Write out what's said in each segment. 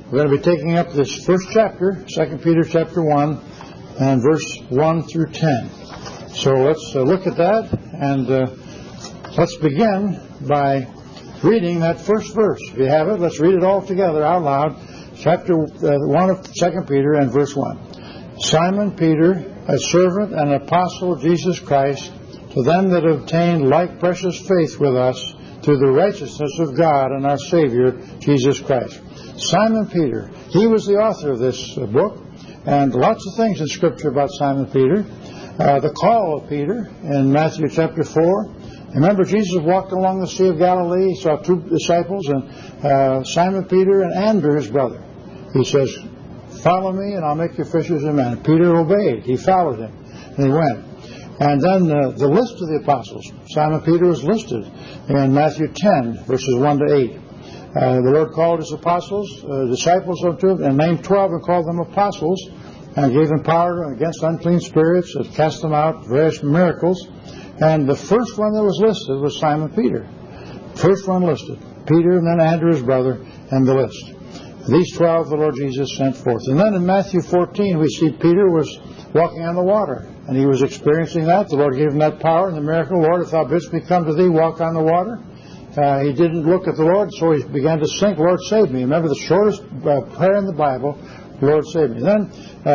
We're going to be taking up this first chapter, 2 Peter chapter 1, and verse 1 through 10. So let's look at that, and let's begin by reading that first verse. If you have it, let's read it all together out loud. Chapter 1 of 2 Peter and verse 1. Simon Peter, a servant and apostle of Jesus Christ, to them that obtained like precious faith with us through the righteousness of God and our Savior, Jesus Christ. Simon Peter, he was the author of this book, and lots of things in Scripture about Simon Peter. The call of Peter in Matthew chapter 4. Remember, Jesus walked along the Sea of Galilee. He saw two disciples, and Simon Peter and Andrew, his brother. He says, "Follow me, and I'll make you fishers of men." Peter obeyed. He followed him, and he went. And then the list of the apostles. Simon Peter was listed in Matthew 10, verses 1 to 8. The Lord called his apostles, disciples unto him, and named 12 and called them apostles, and gave them power against unclean spirits, and cast them out, various miracles. And the first one that was listed was Simon Peter. First one listed. Peter, and then Andrew, his brother, and the list. These 12 the Lord Jesus sent forth. And then in Matthew 14 we see Peter was walking on the water, and he was experiencing that. The Lord gave him that power and the miracle. "Lord, if thou bidst me come to thee, walk on the water." He didn't look at the Lord, so he began to sink. "Lord, save me." Remember the shortest prayer in the Bible, "Lord, save me." Then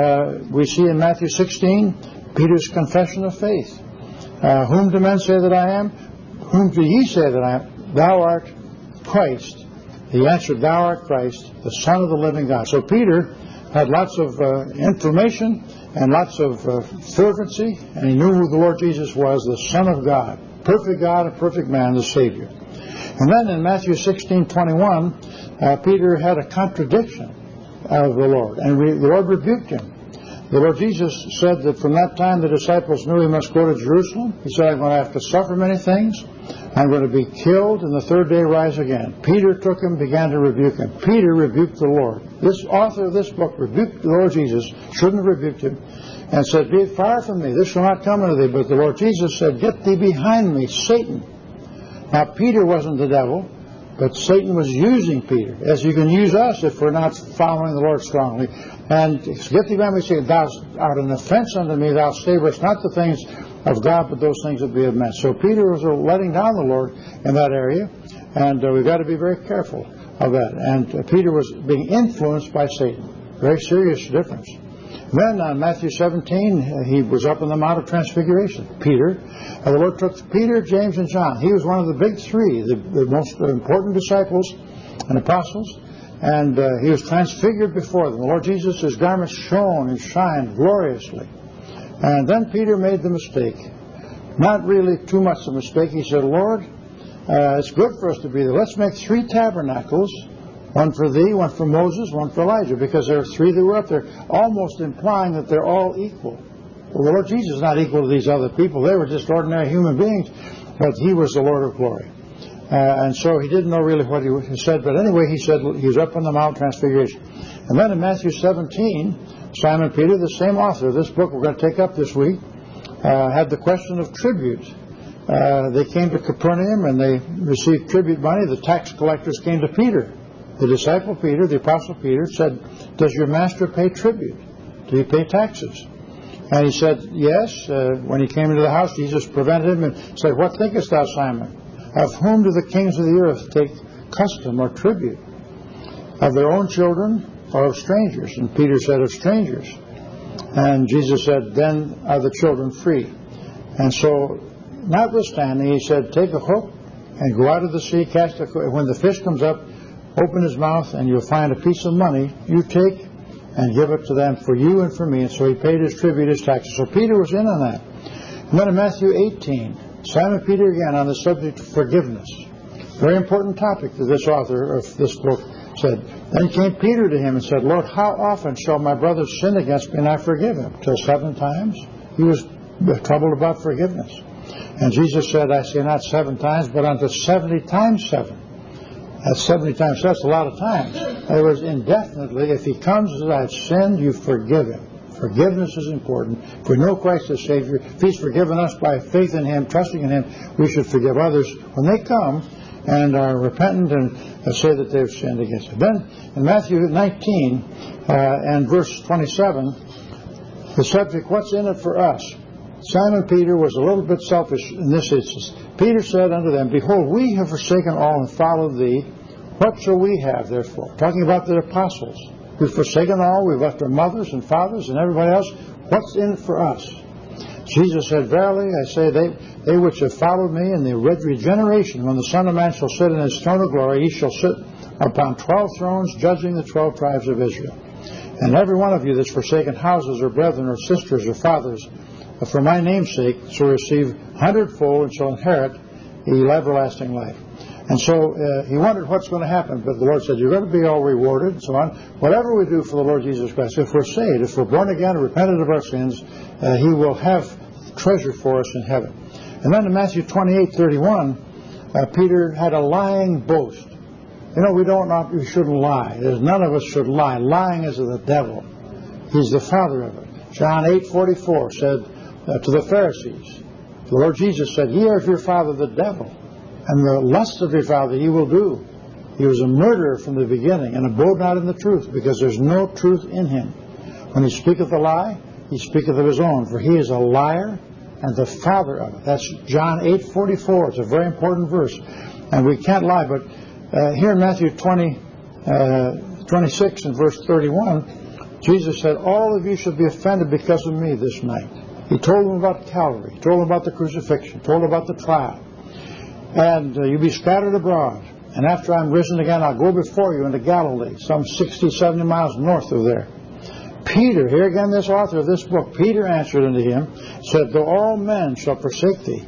we see in Matthew 16 Peter's confession of faith. "Whom do men say that I am? Whom do ye say that I am? Thou art Christ." He answered, "Thou art Christ, the Son of the living God." So Peter had lots of information and lots of fervency, and he knew who the Lord Jesus was, the Son of God, perfect God and perfect man, the Savior. And then in Matthew 16:21, Peter had a contradiction of the Lord, and the Lord rebuked him. The Lord Jesus said that from that time the disciples knew he must go to Jerusalem. He said, "I'm going to have to suffer many things. I'm going to be killed, and the third day rise again." Peter took him, began to rebuke him. Peter rebuked the Lord. This author of this book rebuked the Lord Jesus, shouldn't have rebuked him, and said, "Be far from me, this shall not come unto thee." But the Lord Jesus said, "Get thee behind me, Satan." Now Peter wasn't the devil, but Satan was using Peter, as you can use us if we're not following the Lord strongly. And "Get thee behind me, Satan, thou art an offense unto me, thou savorest not the things of God, but those things that be of men." So Peter was letting down the Lord in that area, and we've got to be very careful of that. And Peter was being influenced by Satan. Very serious difference. Then on Matthew 17, he was up on the Mount of Transfiguration. Peter, the Lord took Peter, James, and John. He was one of the big three, the most important disciples and apostles. And he was transfigured before them. The Lord Jesus, his garments shone and shined gloriously. And then Peter made the mistake. Not really too much of a mistake. He said, "Lord, it's good for us to be there. Let's make 3 tabernacles. One for thee, one for Moses, one for Elijah." Because there are 3 that were up there, almost implying that they're all equal. Well, the Lord Jesus is not equal to these other people. They were just ordinary human beings, but he was the Lord of glory. And so he didn't know really what he said, but anyway, he said he was up on the Mount Transfiguration. And then in Matthew 17, Simon Peter, the same author of this book we're going to take up this week, had the question of tribute. They came to Capernaum and they received tribute money. The tax collectors came to Peter. The disciple Peter, the apostle Peter, said, "Does your master pay tribute? Do he pay taxes?" And he said, "Yes." When he came into the house, Jesus prevented him and said, "What thinkest thou, Simon? Of whom do the kings of the earth take custom or tribute? Of their own children or of strangers?" And Peter said, "Of strangers." And Jesus said, "Then are the children free." And so, notwithstanding, he said, "Take a hook and go out of the sea, cast a hook. When the fish comes up, open his mouth, and you'll find a piece of money. You take and give it to them for you and for me." And so he paid his tribute, his taxes. So Peter was in on that. And then in Matthew 18, Simon Peter again on the subject of forgiveness. Very important topic that this author of this book said. Then came Peter to him and said, "Lord, how often shall my brother sin against me and I forgive him? Till 7 times? He was troubled about forgiveness. And Jesus said, "I say not 7 times, but unto 70 times 7. That's 70 times. That's a lot of times. In other words, indefinitely, if he comes and says, "I've sinned," you forgive him. Forgiveness is important. If we know Christ as Savior, if he's forgiven us by faith in him, trusting in him, we should forgive others. When they come, and are repentant and say that they've sinned against Him. Then in Matthew 19 and verse 27, the subject, what's in it for us? Simon Peter was a little bit selfish in this instance. Peter said unto them, Behold, we have forsaken all and followed Thee. What shall we have, therefore? Talking about the apostles. We've forsaken all. We've left our mothers and fathers and everybody else. What's in it for us? Jesus said, Verily, I say, they which have followed me in the regeneration, when the Son of Man shall sit in His throne of glory, He shall sit upon 12 thrones, judging the 12 tribes of Israel. And every one of you that's forsaken houses or brethren or sisters or fathers, for my name's sake, shall receive 100-fold and shall inherit everlasting life. And so he wondered what's going to happen, but the Lord said, you're going to be all rewarded and so on. Whatever we do for the Lord Jesus Christ, if we're saved, if we're born again and repented of our sins, He will have treasure for us in heaven. And then in Matthew 28:31, Peter had a lying boast. You know, we shouldn't lie. None of us should lie. Lying is of the devil. He's the father of it. John 8:44 said to the Pharisees, the Lord Jesus said, Ye are of your father the devil, and the lusts of your father ye will do. He was a murderer from the beginning, and abode not in the truth, because there's no truth in him. When he speaketh a lie, he speaketh of his own, for he is a liar and the father of it. That's John 8:44. It's a very important verse. And we can't lie, but here in Matthew 26 and verse 31, Jesus said, All of you shall be offended because of me this night. He told them about Calvary. He told them about the crucifixion. He told them about the trial. And you'll be scattered abroad. And after I'm risen again, I'll go before you into Galilee, some 60, 70 miles north of there. Peter, here again this author of this book, Peter answered unto him, said, Though all men shall forsake thee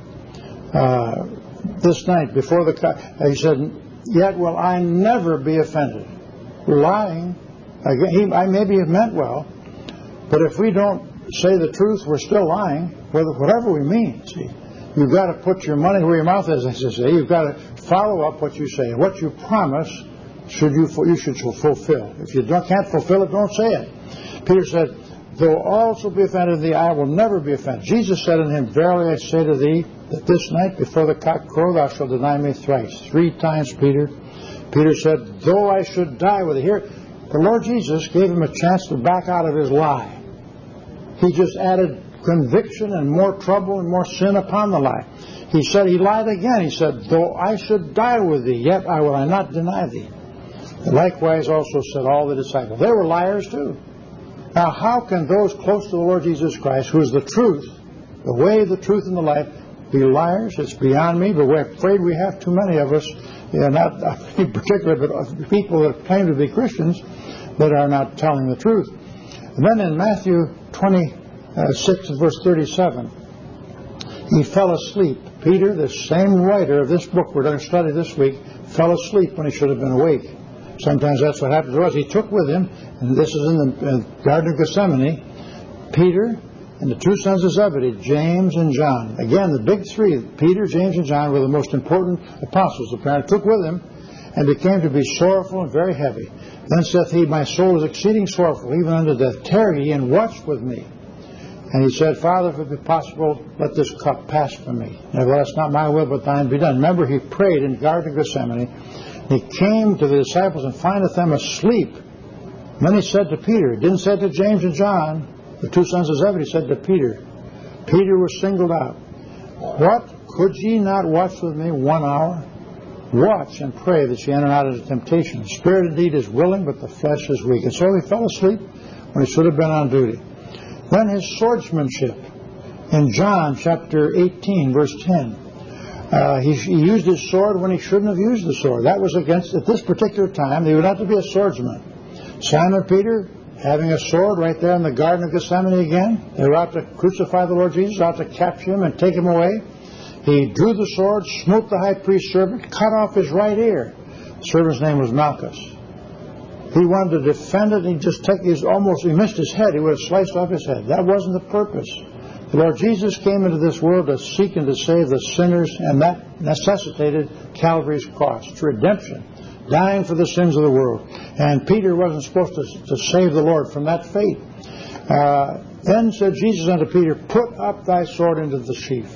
this night before the... he said, Yet will I never be offended. Lying, I maybe have meant well, but if we don't say the truth, we're still lying, whatever we mean, see. You've got to put your money where your mouth is, as I say. You've got to follow up what you say. What you promise, you should fulfill. If you can't fulfill it, don't say it. Peter said, Though all shall be offended in thee, I will never be offended. Jesus said unto him, Verily I say to thee, that this night before the cock crow thou shalt deny me thrice. 3 times, Peter. Peter said, Though I should die with thee. Here, the Lord Jesus gave him a chance to back out of his lie. He just added conviction and more trouble and more sin upon the lie. He said, he lied again. He said, Though I should die with thee, yet will I not deny thee. Likewise also said all the disciples. They were liars too. Now, how can those close to the Lord Jesus Christ, who is the truth, the way, the truth, and the life, be liars? It's beyond me, but we're afraid we have too many of us, not in particular, but people that claim to be Christians that are not telling the truth. And then in Matthew 26 and verse 37, he fell asleep. Peter, the same writer of this book we're going to study this week, fell asleep when he should have been awake. Sometimes that's what happens to us. He took with him, and this is in the Garden of Gethsemane, Peter and the 2 sons of Zebedee, James and John. Again, the big 3, Peter, James, and John, were the most important apostles. Apparently took with him, and became to be sorrowful and very heavy. Then saith he, My soul is exceeding sorrowful, even unto death. Tarry ye and watch with me. And he said, Father, if it be possible, let this cup pass from me. Nevertheless, not my will, but thine be done. Remember, he prayed in the Garden of Gethsemane. He came to the disciples and findeth them asleep. And then he said to Peter, he didn't say to James and John, the 2 sons of Zebedee, he said to Peter. Peter was singled out. What, could ye not watch with me 1 hour? Watch and pray that ye enter not into temptation. The spirit indeed is willing, but the flesh is weak. And so he fell asleep when he should have been on duty. Then his swordsmanship in John chapter 18, verse 10. He used his sword when he shouldn't have used the sword. That was against, at this particular time, he would have to be a swordsman. Simon Peter, having a sword right there in the Garden of Gethsemane again. They were out to crucify the Lord Jesus, out to capture him and take him away. He drew the sword, smote the high priest's servant, cut off his right ear. The servant's name was Malchus. He wanted to defend it, and he missed his head. He would have sliced off his head. That wasn't the purpose. The Lord Jesus came into this world to seek and to save the sinners, and that necessitated Calvary's cross. It's redemption, dying for the sins of the world. And Peter wasn't supposed to save the Lord from that fate. Then said Jesus unto Peter, Put up thy sword into the sheath.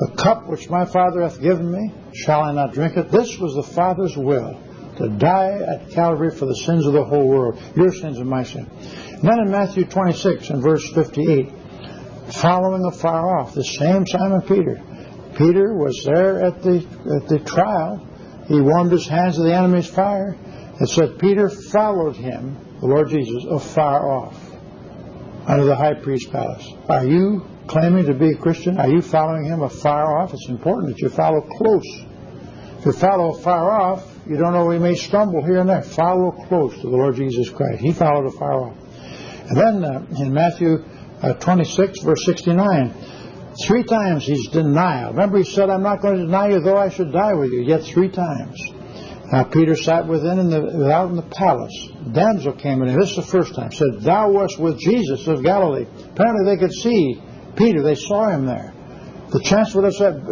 The cup which my Father hath given me, shall I not drink it? This was the Father's will, to die at Calvary for the sins of the whole world, your sins and my sin. And then in Matthew 26 and verse 58, following afar off, the same Simon Peter. Peter was there at the trial. He warmed his hands to the enemy's fire. It said Peter followed him, the Lord Jesus, afar off, under the high priest's palace. Are you claiming to be a Christian? Are you following him afar off? It's important that you follow close. If you follow afar off, you don't know, we may stumble here and there. Follow close to the Lord Jesus Christ. He followed afar off. And then in Matthew 26, verse 69, 3 times he's denial. Remember, he said, I'm not going to deny you, though I should die with you. Yet 3 times. Now Peter sat without in the palace. The damsel came in, and this is the first time. Said, thou wast with Jesus of Galilee. Apparently they could see Peter. They saw him there. The chance would have said,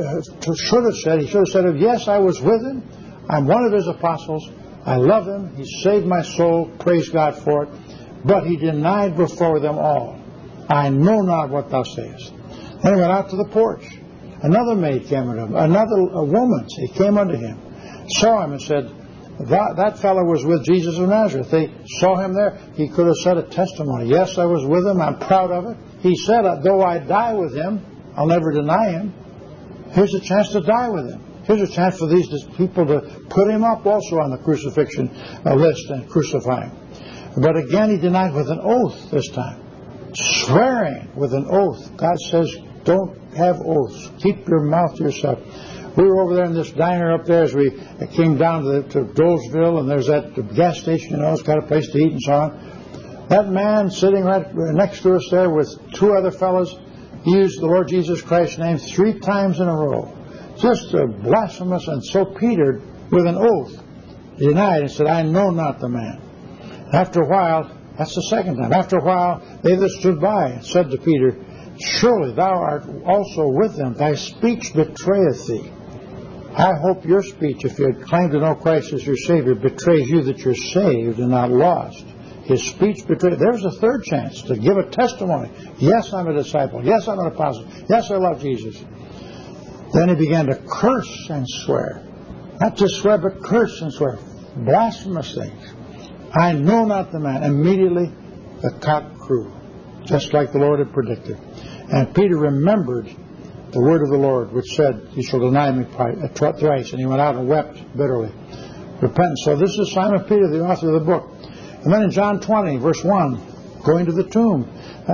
he should have said, yes, I was with him. I'm one of his apostles. I love him. He saved my soul. Praise God for it. But he denied before them all. I know not what thou sayest. Then he went out to the porch. Another maid came unto him. A woman, he came unto him, saw him and said, that fellow was with Jesus of Nazareth. They saw him there. He could have said a testimony. Yes, I was with him. I'm proud of it. He said, though I die with him, I'll never deny him. Here's a chance to die with him. Here's a chance for these people to put him up also on the crucifixion list and crucify him. But again, he denied with an oath this time. Swearing with an oath. God says, don't have oaths. Keep your mouth to yourself. We were over there in this diner up there as we came down to Dolesville, and there's that gas station, it's got a place to eat and so on. That man sitting right next to us there with 2 other fellows, he used the Lord Jesus Christ's name 3 times in a row. Just blasphemous. And so Peter, with an oath, denied and said, I know not the man. After a while, that's the second time. After a while, they that stood by said to Peter, surely thou art also with them. Thy speech betrayeth thee. I hope your speech, if you claim to know Christ as your Savior, betrays you that you're saved and not lost. His speech betrayed. There's a third chance to give a testimony. Yes, I'm a disciple. Yes, I'm an apostle. Yes, I love Jesus. Then he began to curse and swear. Not just swear, but curse and swear. Blasphemous things. I know not the man. Immediately the cock crew, just like the Lord had predicted. And Peter remembered the word of the Lord, which said, you shall deny me thrice. And he went out and wept bitterly. Repentance. So this is Simon Peter, the author of the book. And then in John 20, verse 1, going to the tomb,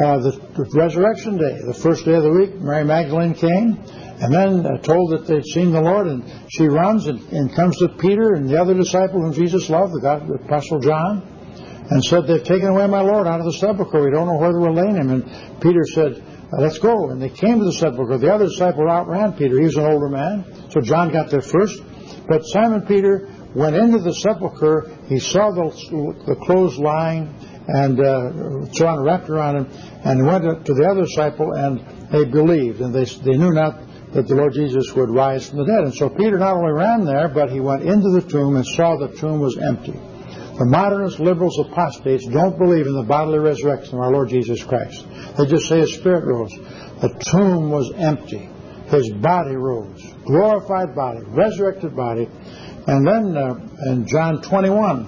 the resurrection day, the first day of the week, Mary Magdalene came, and then told that they'd seen the Lord, and she runs and comes to Peter and the other disciple whom Jesus loved, the Apostle John, and said, they've taken away my Lord out of the sepulchre. We don't know where they were laying him. And Peter said, let's go. And they came to the sepulchre. The other disciple outran Peter. He was an older man, so John got there first. But Simon Peter went into the sepulchre. He saw the clothes lying, and John wrapped around him, and went to the other disciple, and they believed, and they knew not that the Lord Jesus would rise from the dead. And so Peter not only ran there, but he went into the tomb and saw the tomb was empty. The modernist liberals, apostates, don't believe in the bodily resurrection of our Lord Jesus Christ. They just say his spirit rose. The tomb was empty. His body rose. Glorified body, resurrected body. And then in John 21,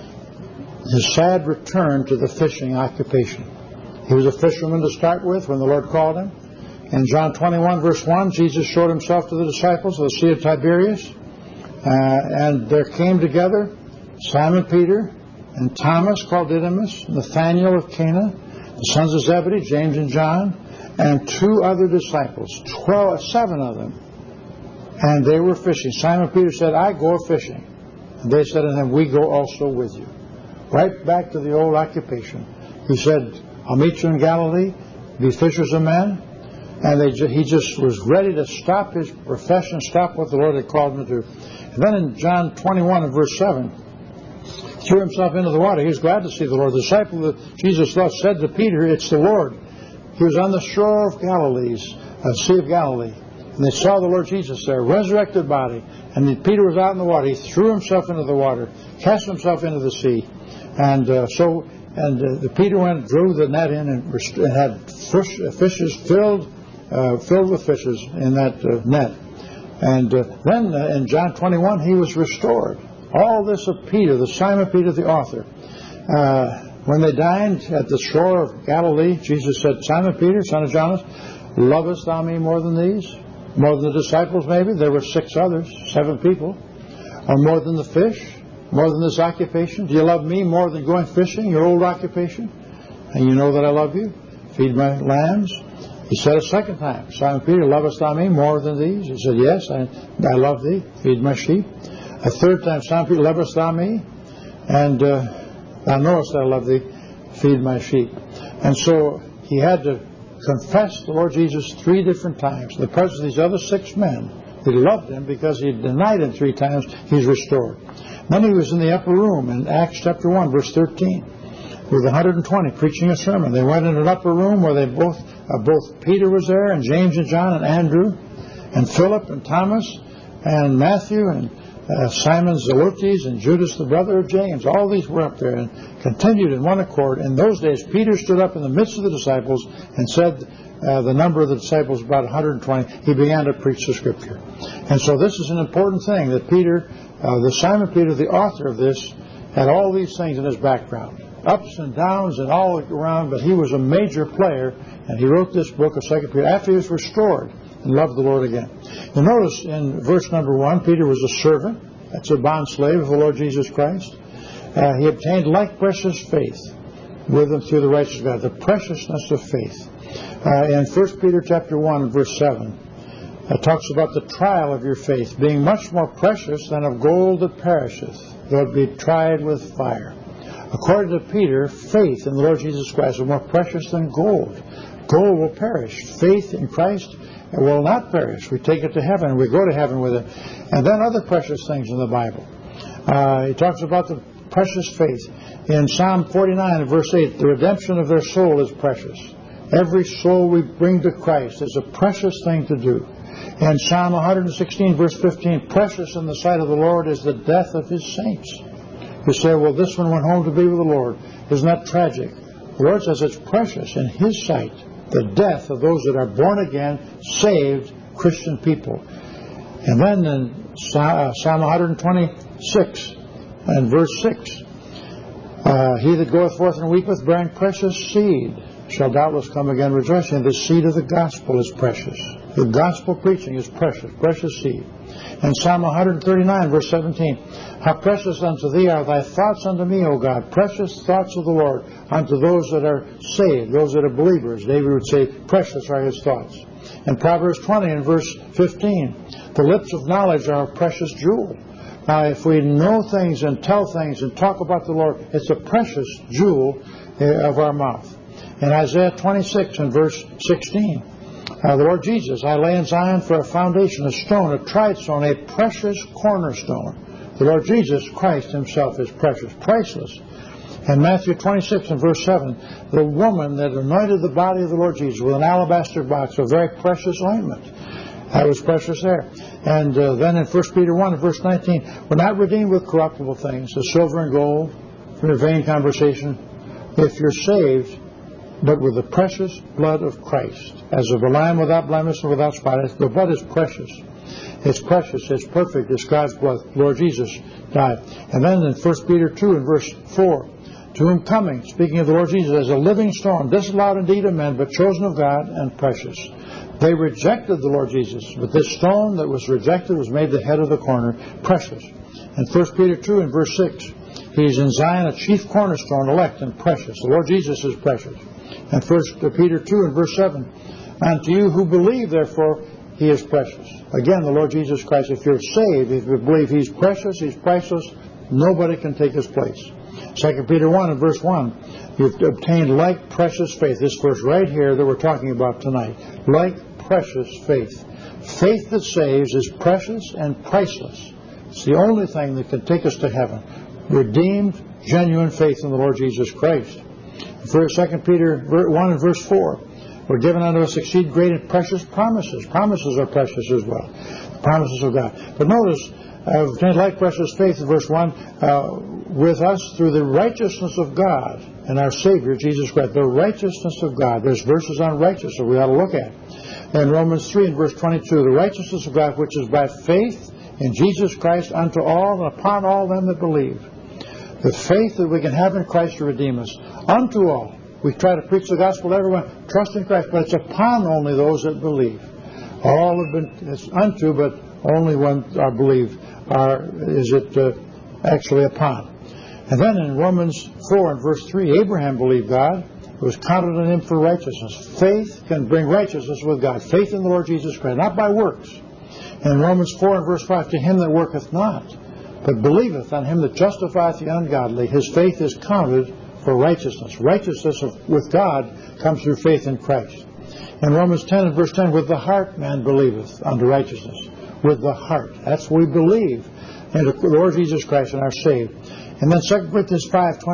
his sad return to the fishing occupation. He was a fisherman to start with when the Lord called him. In John 21, verse 1, Jesus showed himself to the disciples of the Sea of Tiberias. And there came together Simon Peter and Thomas called Didymus, Nathanael of Cana, the sons of Zebedee, James and John, and 2 other disciples, 7 of them. And they were fishing. Simon Peter said, I go fishing. And they said to him, we go also with you. Right back to the old occupation. He said, I'll meet you in Galilee, be fishers of men. And he just was ready to stop his profession, stop what the Lord had called him to do. And then in John 21 and verse 7, threw himself into the water. He was glad to see the Lord. The disciple that Jesus loved said to Peter, it's the Lord. He was on the shore of Sea of Galilee. And they saw the Lord Jesus there, resurrected body. And then Peter was out in the water. He threw himself into the water, cast himself into the sea. And Peter went, drew the net in, and had fishes filled filled with fishes in that net. And then in John 21, he was restored. All this of Peter, the Simon Peter, the author. When they dined at the shore of Galilee, Jesus said, Simon Peter, son of Jonas, lovest thou me more than these? More than the disciples, maybe? There were 6 others, 7 people. Or more than the fish? More than this occupation? Do you love me more than going fishing, your old occupation? And you know that I love you? Feed my lambs. He said a second time, Simon Peter, lovest thou me more than these? He said, yes, I love thee. Feed my sheep. A third time, Simon Peter, lovest thou me? And thou knowest that I love thee. Feed my sheep. And so he had to confess the Lord Jesus 3 different times. In the presence of these other 6 men who loved him because he denied him 3 times, he's restored. Then he was in the upper room in Acts chapter 1, verse 13, with 120 preaching a sermon. They went in an upper room where they both Peter was there, and James and John and Andrew, and Philip and Thomas and Matthew and Simon Zelotes and Judas the brother of James. All these were up there and continued in one accord. In those days, Peter stood up in the midst of the disciples and said, the number of the disciples about 120, he began to preach the Scripture. And so this is an important thing, that Peter, the Simon Peter, the author of this, had all these things in his background. Ups and downs and all around, but he was a major player, and he wrote this book of 2 Peter after he was restored and loved the Lord again. You notice in verse number 1, Peter was a servant. That's a bond slave of the Lord Jesus Christ. He obtained like precious faith with him through the righteousness of God, the preciousness of faith. In 1 Peter chapter 1 and verse 7, it talks about the trial of your faith being much more precious than of gold that perisheth, though it be tried with fire. According to Peter, faith in the Lord Jesus Christ is more precious than gold. Gold will perish. Faith in Christ will not perish. We take it to heaven, and we go to heaven with it. And then other precious things in the Bible. He talks about the precious faith. In Psalm 49 and verse 8, the redemption of their soul is precious. Every soul we bring to Christ is a precious thing to do. In Psalm 116 verse 15, precious in the sight of the Lord is the death of his saints. You say, well, this one went home to be with the Lord. Isn't that tragic? The Lord says it's precious in his sight, the death of those that are born again, saved Christian people. And then in Psalm 126 and verse 6, he that goeth forth and weepeth, bearing precious seed, shall doubtless come again rejoicing. The seed of the gospel is precious. The gospel preaching is precious, precious seed. And Psalm 139, verse 17, how precious unto thee are thy thoughts unto me, O God, precious thoughts of the Lord unto those that are saved, those that are believers. David would say, precious are his thoughts. And Proverbs 20 and verse 15, the lips of knowledge are a precious jewel. Now, if we know things and tell things and talk about the Lord, it's a precious jewel of our mouth. In Isaiah 26 and verse 16, the Lord Jesus, I lay in Zion for a foundation, a stone, a tried stone, a precious cornerstone. The Lord Jesus Christ himself is precious, priceless. And Matthew 26 and verse 7, the woman that anointed the body of the Lord Jesus with an alabaster box, a very precious ointment. That was precious there. And then in 1 Peter 1 and verse 19, we're not redeemed with corruptible things, the silver and gold, from your vain conversation. If you're saved, but with the precious blood of Christ, as of a lamb without blemish and without spot. The blood is precious. It's precious. It's perfect. It's God's blood. Lord Jesus died. And then in 1 Peter 2 and verse 4, to whom coming, speaking of the Lord Jesus, as a living stone, disallowed indeed of men, but chosen of God and precious. They rejected the Lord Jesus, but this stone that was rejected was made the head of the corner, precious. And 1 Peter 2 and verse 6, he is in Zion a chief cornerstone, elect and precious. The Lord Jesus is precious. And 1 Peter 2 and verse 7, unto you who believe, therefore, he is precious. Again, the Lord Jesus Christ, if you're saved, if you believe he's precious, he's priceless, nobody can take his place. 2 Peter 1 and verse 1, you've obtained like precious faith. This verse right here that we're talking about tonight. Like precious faith. Faith that saves is precious and priceless. It's the only thing that can take us to heaven. Redeemed, genuine faith in the Lord Jesus Christ. 2 Peter 1 and verse 4, we're given unto us exceed great and precious promises. Promises are precious as well. The promises of God. But notice, obtained like precious faith in verse 1, with us through the righteousness of God and our Savior, Jesus Christ. The righteousness of God. There's verses on righteousness we ought to look at. in Romans 3 and verse 22, the righteousness of God which is by faith in Jesus Christ unto all and upon all them that believe. The faith that we can have in Christ to redeem us. Unto all. We try to preach the gospel to everyone. Trust in Christ, but it's upon only those that believe. All have been, it's unto, but only one are believed. Is it actually upon. And then in Romans 4 and verse 3, Abraham believed God. It was counted on him for righteousness. Faith can bring righteousness with God. Faith in the Lord Jesus Christ, not by works. And in Romans 4 and verse 5, to him that worketh not, but believeth on him that justifieth the ungodly, his faith is counted for righteousness. Righteousness with God comes through faith in Christ. In Romans 10 and verse 10, with the heart man believeth unto righteousness. With the heart. That's what we believe in the Lord Jesus Christ and are saved. And then 2 Corinthians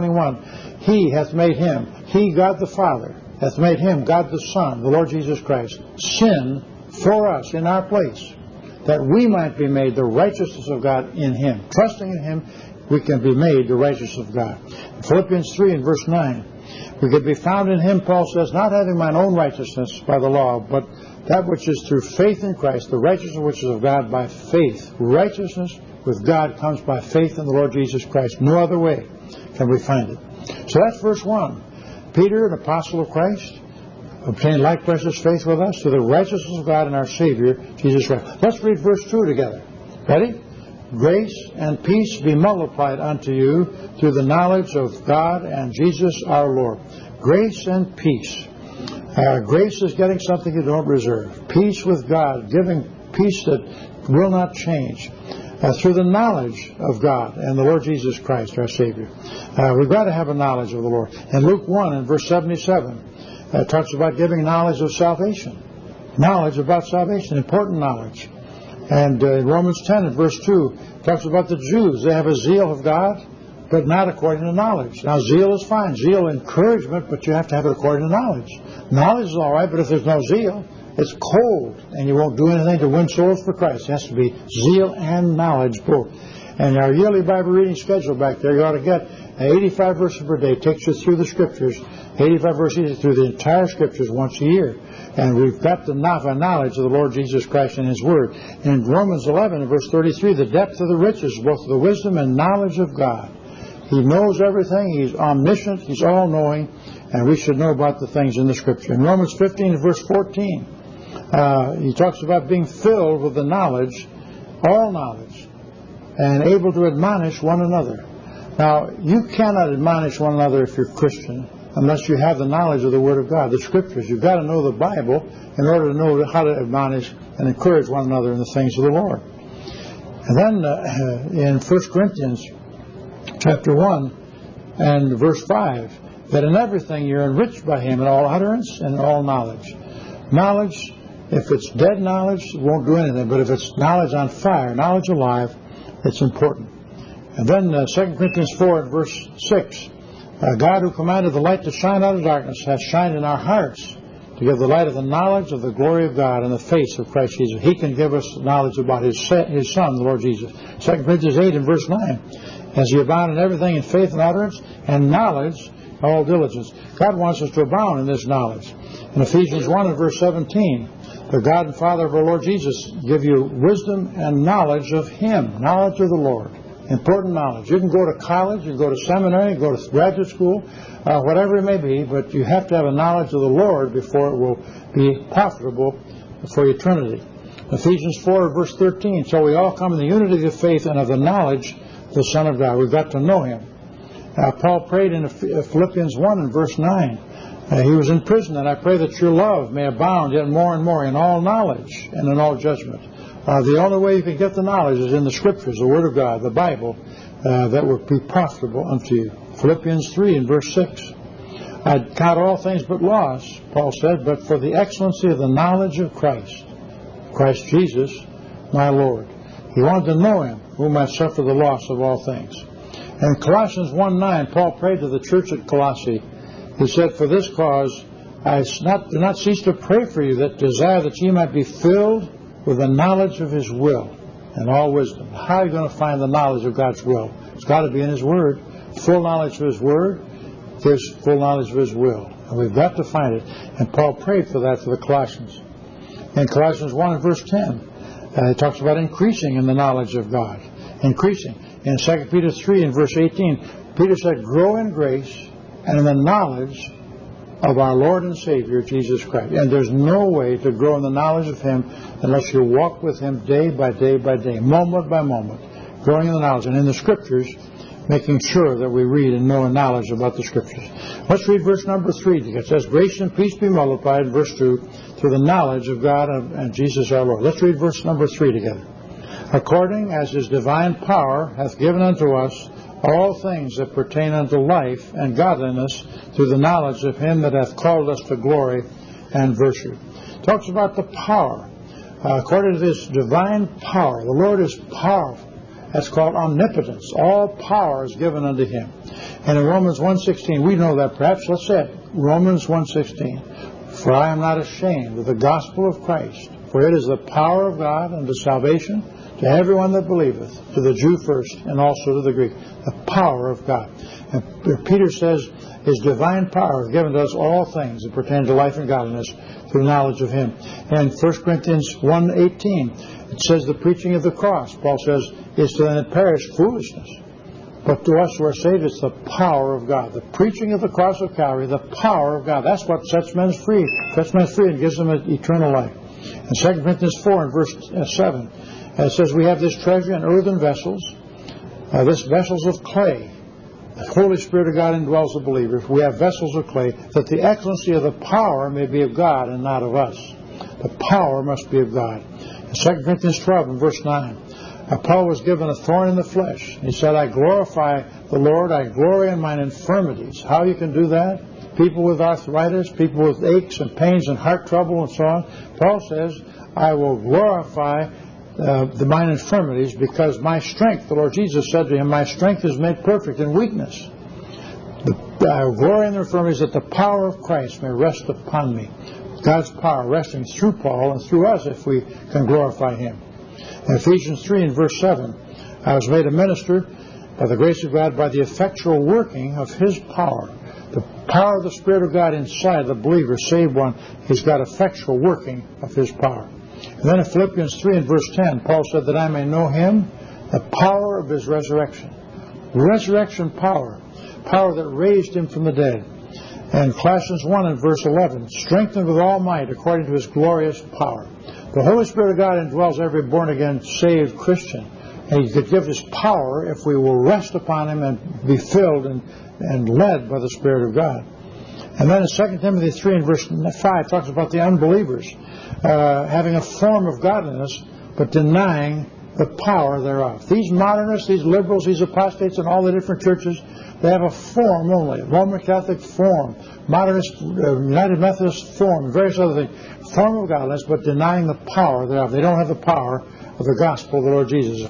5:21, he hath made him, he God the Father, hath made him, God the Son, the Lord Jesus Christ, sin for us in our place, that we might be made the righteousness of God in him. Trusting in him, we can be made the righteousness of God. In Philippians 3 and verse 9, we could be found in him, Paul says, not having mine own righteousness by the law, but that which is through faith in Christ, the righteousness which is of God by faith. Righteousness with God comes by faith in the Lord Jesus Christ. No other way can we find it. So that's verse 1. Peter, an apostle of Christ, obtained like precious faith with us to the righteousness of God and our Savior, Jesus Christ. Let's read verse 2 together. Ready? Grace and peace be multiplied unto you through the knowledge of God and Jesus our Lord. Grace and peace. Grace is getting something you don't reserve. Peace with God, giving peace that will not change. Through the knowledge of God and the Lord Jesus Christ, our Savior. We've got to have a knowledge of the Lord. In Luke 1 and verse 77, it talks about giving knowledge of salvation. Knowledge about salvation, important knowledge. And in Romans 10 and verse 2, it talks about the Jews. They have a zeal of God, but not according to knowledge. Now, zeal is fine. Zeal, encouragement, but you have to have it according to knowledge. Knowledge is all right, but if there's no zeal, it's cold, and you won't do anything to win souls for Christ. It has to be zeal and knowledge both. And our yearly Bible reading schedule back there, you ought to get 85 verses per day. It takes you through the Scriptures, 85 verses through the entire Scriptures once a year. And we've got the knowledge of the Lord Jesus Christ and His Word. In Romans 11 and verse 33, the depth of the riches, both the wisdom and knowledge of God. He knows everything. He's omniscient. He's all-knowing. And we should know about the things in the Scripture. In Romans 15 and verse 14, he talks about being filled with the knowledge, all knowledge, and able to admonish one another. Now, you cannot admonish one another if you're Christian unless you have the knowledge of the Word of God, the Scriptures. You've got to know the Bible in order to know how to admonish and encourage one another in the things of the Lord. And then in 1 Corinthians chapter 1 and verse 5, that in everything you're enriched by Him in all utterance and all knowledge. Knowledge, if it's dead knowledge, it won't do anything. But if it's knowledge on fire, knowledge alive, it's important. And then 2 Corinthians 4 and verse 6, God who commanded the light to shine out of darkness has shined in our hearts to give the light of the knowledge of the glory of God in the face of Christ Jesus. He can give us knowledge about His Son, the Lord Jesus. 2 Corinthians 8 and verse 9, as you abound in everything in faith and utterance and knowledge, all diligence. God wants us to abound in this knowledge. In Ephesians 1 and verse 17, the God and Father of our Lord Jesus give you wisdom and knowledge of Him, knowledge of the Lord. Important knowledge. You can go to college, you can go to seminary, you can go to graduate school, whatever it may be, but you have to have a knowledge of the Lord before it will be profitable for eternity. Ephesians 4 verse 13, so we all come in the unity of faith and of the knowledge of the Son of God. We've got to know Him. Paul prayed in Philippians 1 and verse 9. He was in prison, and I pray that your love may abound yet more and more in all knowledge and in all judgment. The only way you can get the knowledge is in the Scriptures, the Word of God, the Bible, that will be profitable unto you. Philippians 3 and verse 6. I count all things but loss, Paul said, but for the excellency of the knowledge of Christ, Christ Jesus, my Lord. He wanted to know Him, whom I suffer the loss of all things. And in Colossians 1:9, Paul prayed to the church at Colossae. He said, for this cause I do not cease to pray for you, that desire that ye might be filled with the knowledge of His will and all wisdom. How are you going to find the knowledge of God's will? It's got to be in His Word. Full knowledge of His Word gives full knowledge of His will. And we've got to find it. And Paul prayed for that for the Colossians. In Colossians 1 and verse 10, it talks about increasing in the knowledge of God. Increasing. In 2 Peter 3 and verse 18, Peter said, grow in grace and in the knowledge of our Lord and Savior, Jesus Christ. And there's no way to grow in the knowledge of Him unless you walk with Him day by day by day, moment by moment, growing in the knowledge. And in the Scriptures, making sure that we read and know and knowledge about the Scriptures. Let's read verse number 3. It says, grace and peace be multiplied, verse 2, through the knowledge of God and Jesus our Lord. Let's read verse number 3 together. According as His divine power hath given unto us all things that pertain unto life and godliness, through the knowledge of Him that hath called us to glory and virtue. It talks about the power. According to this divine power, the Lord is powerful. That's called omnipotence. All power is given unto Him. And in Romans 1:16, we know that perhaps. Let's say it. Romans 1:16. For I am not ashamed of the gospel of Christ, for it is the power of God unto salvation to everyone that believeth, to the Jew first, and also to the Greek. The power of God. And Peter says, His divine power has given to us all things that pertain to life and godliness through knowledge of Him. And 1 Corinthians 1:18, it says the preaching of the cross, Paul says, is to them that perish foolishness. But to us who are saved, it's the power of God. The preaching of the cross of Calvary, the power of God. That's what sets men free. Sets men free and gives them eternal life. In 2 Corinthians 4 and verse 7, it says, we have this treasure in earthen vessels, this vessels of clay. The Holy Spirit of God indwells the believer. We have vessels of clay, that the excellency of the power may be of God and not of us. The power must be of God. In 2 Corinthians 12 and verse 9, Paul was given a thorn in the flesh. He said, I glorify the Lord, I glory in mine infirmities. How you can do that? People with arthritis, people with aches and pains and heart trouble and so on. Paul says, I will glorify mine infirmities, because my strength, the Lord Jesus said to him, my strength is made perfect in weakness. I will glory in the infirmities, that the power of Christ may rest upon me. God's power resting through Paul and through us if we can glorify Him. In Ephesians 3 and verse 7, I was made a minister by the grace of God by the effectual working of His power. The power of the Spirit of God inside the believer, saved one, He's got effectual working of His power. And then in Philippians 3 and verse 10, Paul said that I may know Him, the power of His resurrection. Resurrection power. Power that raised Him from the dead. And Colossians 1 and verse 11, strengthened with all might according to His glorious power. The Holy Spirit of God indwells every born-again, saved Christian. And He could give His power if we will rest upon Him and be filled and led by the Spirit of God. And then in 2 Timothy 3 and verse 5 talks about the unbelievers having a form of godliness, but denying the power thereof. These modernists, these liberals, these apostates in all the different churches, they have a form only. Roman Catholic form, modernist, United Methodist form, various other things. Form of godliness, but denying the power thereof. They don't have the power of the gospel of the Lord Jesus.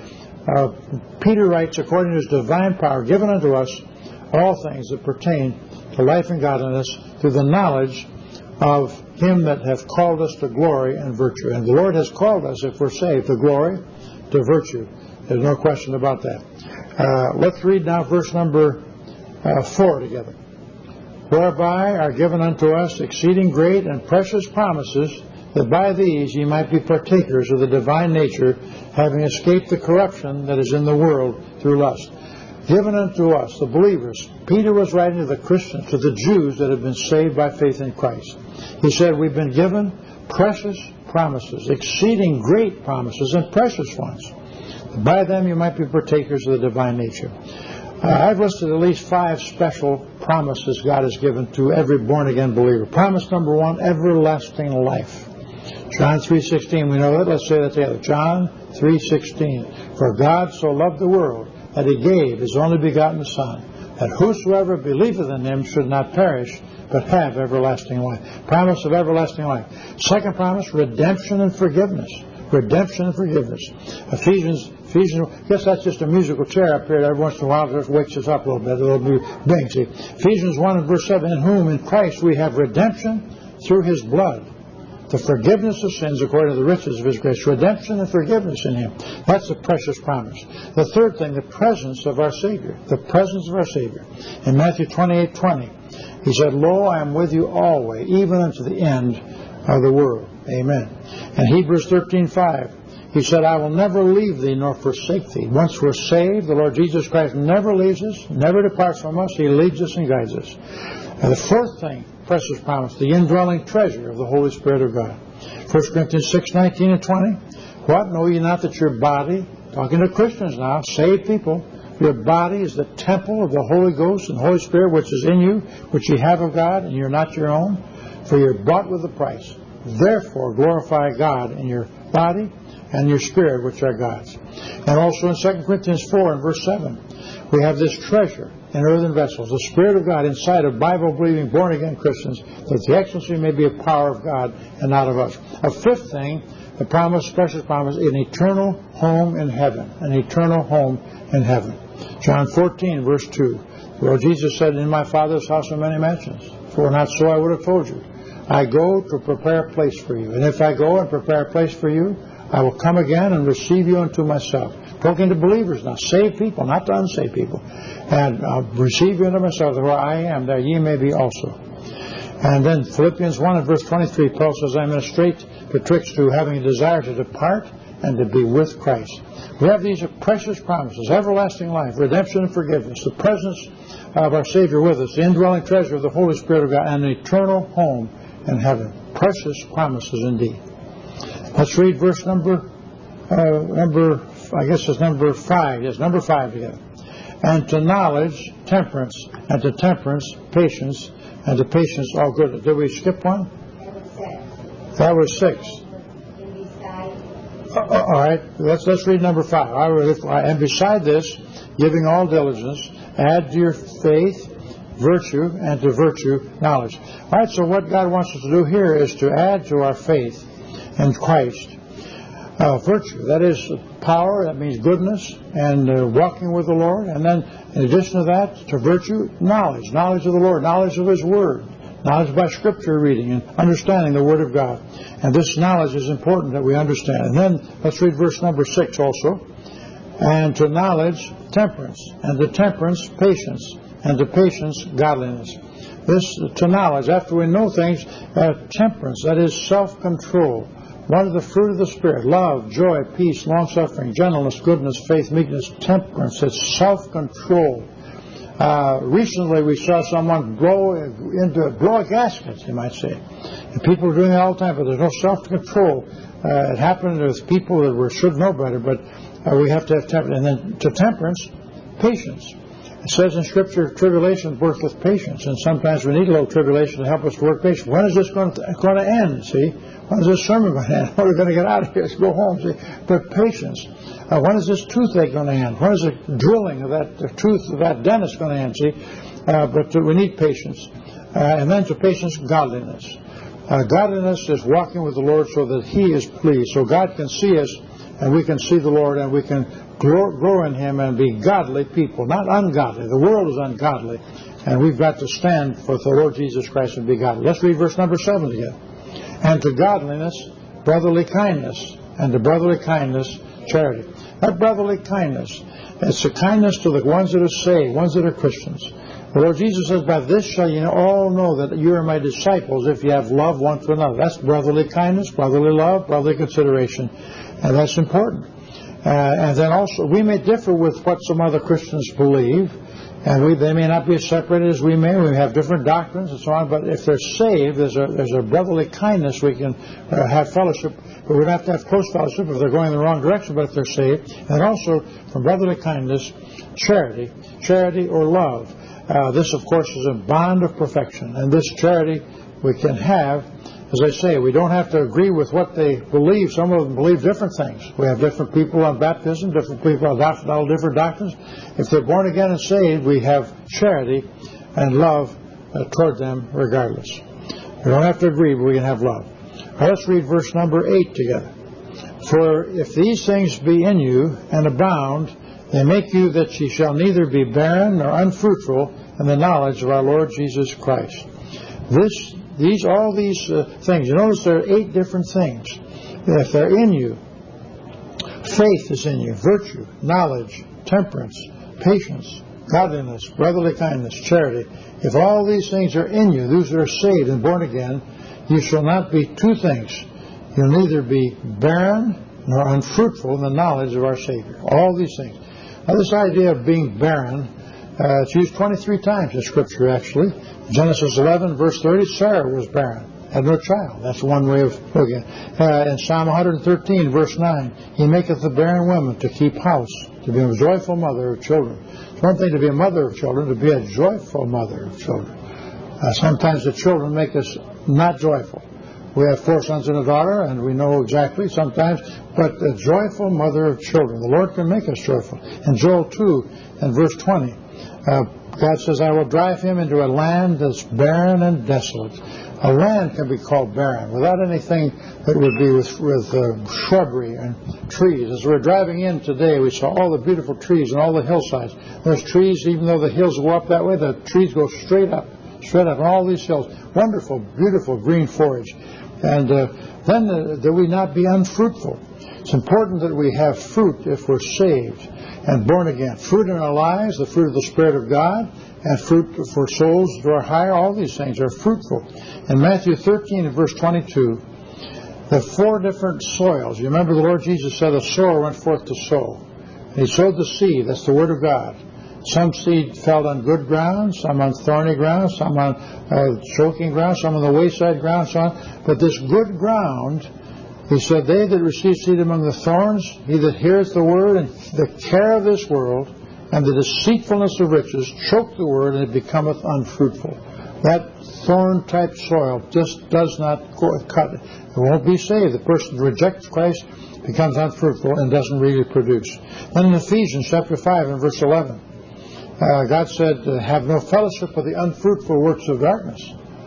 But Peter writes, according to His divine power given unto us all things that pertain to life and godliness, through the knowledge of Him that hath called us to glory and virtue. And the Lord has called us, if we're saved, to glory, to virtue. There's no question about that. Let's read now verse number 4 together. Whereby are given unto us exceeding great and precious promises, that by these ye might be partakers of the divine nature, having escaped the corruption that is in the world through lust. Given unto us, the believers. Peter was writing to the Christians, to the Jews that have been saved by faith in Christ. He said, we've been given precious promises, exceeding great promises and precious ones. By them you might be partakers of the divine nature. I've listed at least 5 special promises God has given to every born-again believer. Promise number 1, everlasting life. John 3:16, we know that. Let's say that together. John 3:16. For God so loved the world that He gave His only begotten Son, that whosoever believeth in Him should not perish, but have everlasting life. Promise of everlasting life. Second promise, redemption and forgiveness. Redemption and forgiveness. Ephesians, I guess that's just a musical chair up here. Every once in a while it just wakes us up a little bit. A little bing, see. Ephesians 1 and verse 7, in whom, in Christ, we have redemption through His blood, the forgiveness of sins according to the riches of His grace. Redemption and forgiveness in Him. That's a precious promise. The third thing, the presence of our Savior. The presence of our Savior. In Matthew 28:20, He said, Lo, I am with you always, even unto the end of the world. Amen. And Hebrews 13:5, he said, I will never leave thee nor forsake thee. Once we're saved, the Lord Jesus Christ never leaves us, never departs from us. He leads us and guides us. And the fourth thing, precious promise, the indwelling treasure of the Holy Spirit of God. 1 Corinthians 6:19 and 20. What? Know ye not that your body, talking to Christians now, saved people, your body is the temple of the Holy Ghost and Holy Spirit which is in you, which ye have of God, and you're not your own, for you're bought with a price. Therefore glorify God in your body and your spirit, which are God's. And also in 2 Corinthians 4 and verse 7, we have this treasure in earthen vessels, the Spirit of God inside of Bible-believing, born-again Christians, that the excellency may be a power of God and not of us. A fifth thing, the promise, precious promise, an eternal home in heaven. An eternal home in heaven. John 14, verse 2. The Lord Jesus said, in my Father's house are many mansions. For not so I would have told you. I go to prepare a place for you. And if I go and prepare a place for you, I will come again and receive you unto myself. Talking to believers now, saved people, not to unsaved people. And I'll receive you unto myself, where I am, there ye may be also. And then Philippians 1 and verse 23, Paul says, I am in a strait betwixt you, having a desire to depart and to be with Christ. We have these precious promises, everlasting life, redemption and forgiveness, the presence of our Savior with us, the indwelling treasure of the Holy Spirit of God, and an eternal home in heaven. Precious promises indeed. Let's read verse number 5. Yes, number 5 together. And to knowledge, temperance, and to temperance, patience, and to patience, all good. Did we skip one? That was 6. All right, let's read number 5. And beside this, giving all diligence, add to your faith virtue, and to virtue knowledge. All right, so what God wants us to do here is to add to our faith in Christ virtue. That is power, that means goodness, and walking with the Lord. And then in addition to that, to virtue, knowledge. Knowledge of the Lord, knowledge of His Word. Knowledge by Scripture reading and understanding the Word of God. And this knowledge is important that we understand. And then let's read verse number 6 also. And to knowledge, temperance. And to temperance, patience. And to patience, godliness. This to knowledge, after we know things, temperance, that is self-control. One of the fruit of the Spirit, love, joy, peace, long-suffering, gentleness, goodness, faith, meekness, temperance. It's self-control. Recently we saw someone blow a gasket, you might say. And people are doing it all the time, but there's no self-control. It happened with people that should know better, but we have to have temperance. And then to temperance, patience. It says in Scripture, tribulation works with patience, and sometimes we need a little tribulation to help us to work patience. When is this going to end, see? When is this sermon going to end? When are we going to get out of here? Let's go home, see? But patience. When is this toothache going to end? When is the drilling of the tooth of that dentist going to end, see? But we need patience. And then to patience, godliness. Godliness is walking with the Lord so that He is pleased. So God can see us, and we can see the Lord, and we can grow in Him and be godly people, not ungodly. The world is ungodly, and we've got to stand for the Lord Jesus Christ and be godly. Let's read verse number 7 together. And to godliness, brotherly kindness, and to brotherly kindness, charity. That brotherly kindness, it's a kindness to the ones that are saved, ones that are Christians. The Lord Jesus says, by this shall you all know that you are my disciples if you have love one for another. That's brotherly kindness, brotherly love, brotherly consideration, and that's important. And then also, we may differ with what some other Christians believe, and they may not be as separated as we may. We have different doctrines and so on, but if they're saved, there's a brotherly kindness. We can have fellowship, but we don't have to have close fellowship if they're going in the wrong direction, but if they're saved. And also, from brotherly kindness, charity or love. This, of course, is a bond of perfection, and this charity we can have. As I say, we don't have to agree with what they believe. Some of them believe different things. We have different people on baptism, different people on all different doctrines. If they're born again and saved, we have charity and love toward them regardless. We don't have to agree, but we can have love. Now, let's read verse number 8 together. For if these things be in you and abound, they make you that ye shall neither be barren nor unfruitful in the knowledge of our Lord Jesus Christ. All these things, you notice there are 8 different things. If they're in you, faith is in you, virtue, knowledge, temperance, patience, godliness, brotherly kindness, charity. If all these things are in you, those that are saved and born again, you shall not be 2 things. You'll neither be barren nor unfruitful in the knowledge of our Savior. All these things. Now, this idea of being barren, it's used 23 times in Scripture, actually. Genesis 11, verse 30, Sarah was barren, had no child. That's one way of looking at it. In Psalm 113, verse 9, He maketh the barren woman to keep house, to be a joyful mother of children. It's one thing to be a mother of children, to be a joyful mother of children. Sometimes the children make us not joyful. We have 4 sons and a daughter, and we know exactly sometimes, but a joyful mother of children. The Lord can make us joyful. In Joel 2, and verse 20, God says, I will drive him into a land that's barren and desolate. A land can be called barren without anything that would be with shrubbery and trees. As we're driving in today, we saw all the beautiful trees and all the hillsides. Those trees, even though the hills go up that way, the trees go straight up on all these hills. Wonderful, beautiful green forage. And then that we not be unfruitful. It's important that we have fruit if we're saved and born again. Fruit in our lives, the fruit of the Spirit of God, and fruit for souls that are higher. All these things are fruitful. In Matthew 13 and verse 22, the 4 different soils. You remember the Lord Jesus said a sower went forth to sow. He sowed the seed. That's the Word of God. Some seed fell on good ground, some on thorny ground, some on choking ground, some on the wayside ground, so on. But this good ground, He said, they that receive seed among the thorns, he that heareth the word, and the care of this world, and the deceitfulness of riches, choke the word, and it becometh unfruitful. That thorn-type soil just does not cut it. It won't be saved. The person who rejects Christ becomes unfruitful and doesn't really produce. Then in Ephesians chapter 5 and verse 11, God said, have no fellowship with the unfruitful works of darkness,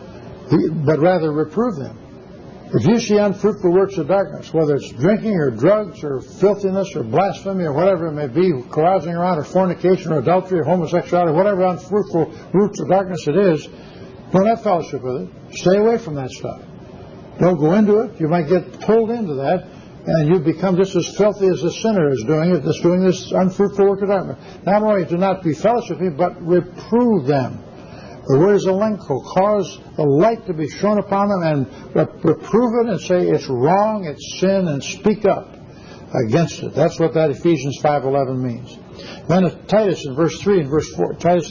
but rather reprove them. If you see unfruitful works of darkness, whether it's drinking or drugs or filthiness or blasphemy or whatever it may be, carousing around or fornication or adultery or homosexuality, whatever unfruitful roots of darkness it is, don't have fellowship with it. Stay away from that stuff. Don't go into it. You might get pulled into that, and you become just as filthy as the sinner is doing it, that's doing this unfruitful work of darkness. Not only do not be fellowshipping, but reprove them. The word is elenko, cause the light to be shown upon them and reprove it and say it's wrong, it's sin, and speak up against it. That's what that Ephesians 5:11 means. Then at Titus in verse 3 and verse 4, Titus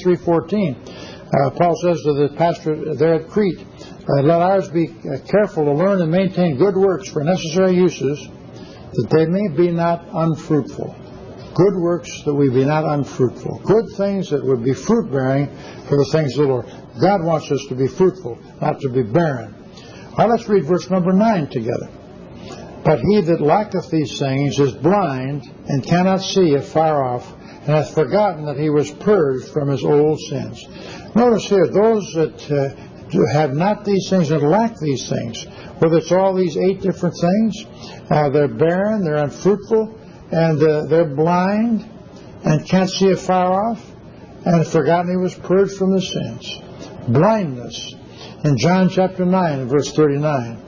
3:14, Paul says to the pastor there at Crete, let ours be careful to learn and maintain good works for necessary uses, that they may be not unfruitful. Good works that we be not unfruitful. Good things that would be fruit-bearing for the things of the Lord. God wants us to be fruitful, not to be barren. Now let's read verse number 9 together. But he that lacketh these things is blind, and cannot see afar off, and hath forgotten that he was purged from his old sins. Notice here, those that have not these things and lack these things, whether it's all these 8 different things, they're barren, they're unfruitful, and they're blind and can't see afar off, and have forgotten he was purged from his sins. Blindness. In John chapter 9 and verse 39,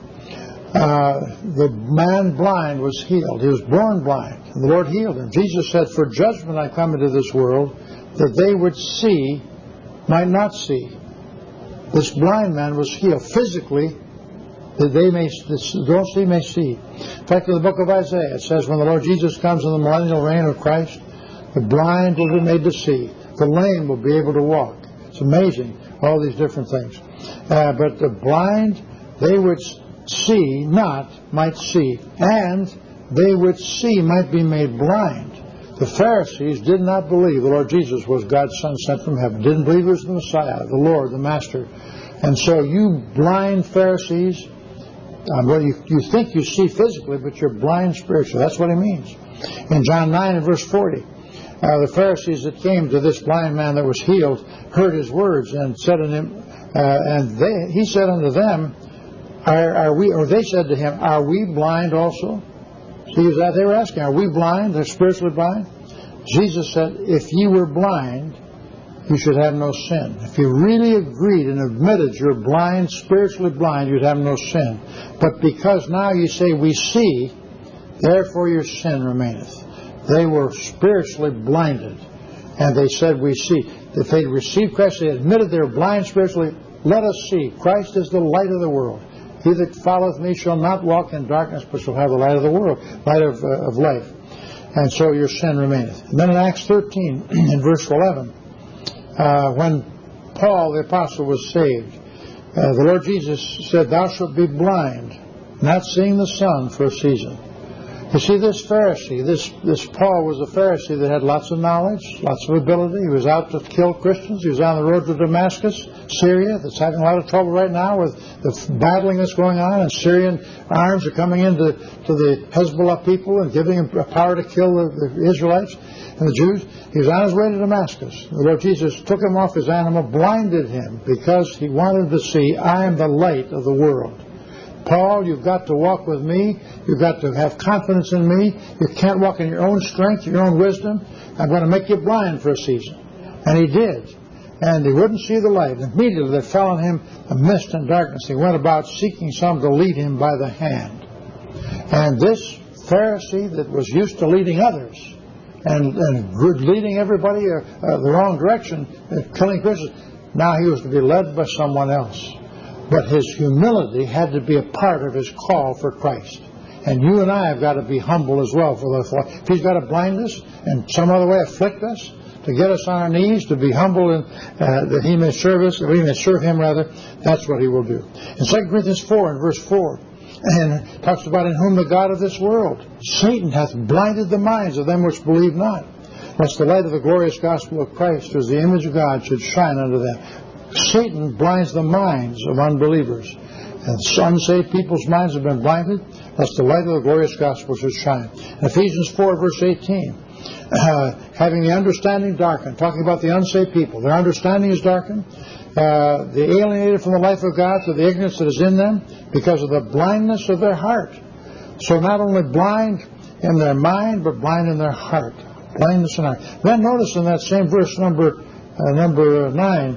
the man blind was healed. He was born blind, and the Lord healed him. Jesus said, for judgment I come into this world, that they which see might not see. This blind man was healed physically, that they don't see may see. In fact, in the book of Isaiah, it says, when the Lord Jesus comes in the millennial reign of Christ, the blind will be made to see. The lame will be able to walk. It's amazing, all these different things. But the blind, they which see not, might see. And they which see might be made blind. The Pharisees did not believe the Lord Jesus was God's Son sent from heaven. Didn't believe he was the Messiah, the Lord, the Master. And so you blind Pharisees, well, you think you see physically, but you're blind spiritually. That's what he means. In John 9 and verse 40, the Pharisees that came to this blind man that was healed heard his words and said unto him, he said unto them, they said to him, are we blind also? See, they were asking, are we blind? They're spiritually blind. Jesus said, if ye were blind, you should have no sin. If you really agreed and admitted you're blind, spiritually blind, you'd have no sin. But because now you say we see, therefore your sin remaineth. They were spiritually blinded, and they said we see. If they received Christ, they admitted they were blind spiritually. Let us see. Christ is the light of the world. He that followeth me shall not walk in darkness, but shall have the light of the world, light of life. And so your sin remaineth. And then in Acts 13, in verse 11, when Paul the apostle was saved, the Lord Jesus said, "Thou shalt be blind, not seeing the sun for a season." You see, this Pharisee, this Paul was a Pharisee that had lots of knowledge, lots of ability. He was out to kill Christians. He was on the road to Damascus, Syria, that's having a lot of trouble right now with the battling that's going on, and Syrian arms are coming into the Hezbollah people and giving them power to kill the Israelites and the Jews. He was on his way to Damascus. The Lord Jesus took him off his animal, blinded him, because he wanted to see, "I am the light of the world." Paul, you've got to walk with me. You've got to have confidence in me. You can't walk in your own strength, your own wisdom. I'm going to make you blind for a season. And he did. And he wouldn't see the light. And immediately there fell on him a mist and darkness. He went about seeking some to lead him by the hand. And this Pharisee that was used to leading others and leading everybody the wrong direction, killing Christians, now he was to be led by someone else. But his humility had to be a part of his call for Christ. And you and I have got to be humble as well. If he's got to blind us and some other way afflict us, to get us on our knees, to be humble and that he may serve us, that we may serve him rather, that's what he will do. In 2 Corinthians 4 and verse 4, and it talks about, "In whom the God of this world, Satan, hath blinded the minds of them which believe not, lest the light of the glorious gospel of Christ, who is the image of God, should shine unto them." Satan blinds the minds of unbelievers. And unsaved people's minds have been blinded, lest the light of the glorious gospel should shine. In Ephesians 4, verse 18, having the understanding darkened, talking about the unsaved people. Their understanding is darkened. They alienated from the life of God through the ignorance that is in them because of the blindness of their heart. So not only blind in their mind, but blind in their heart. Blindness in heart. Then notice in that same verse, number 9,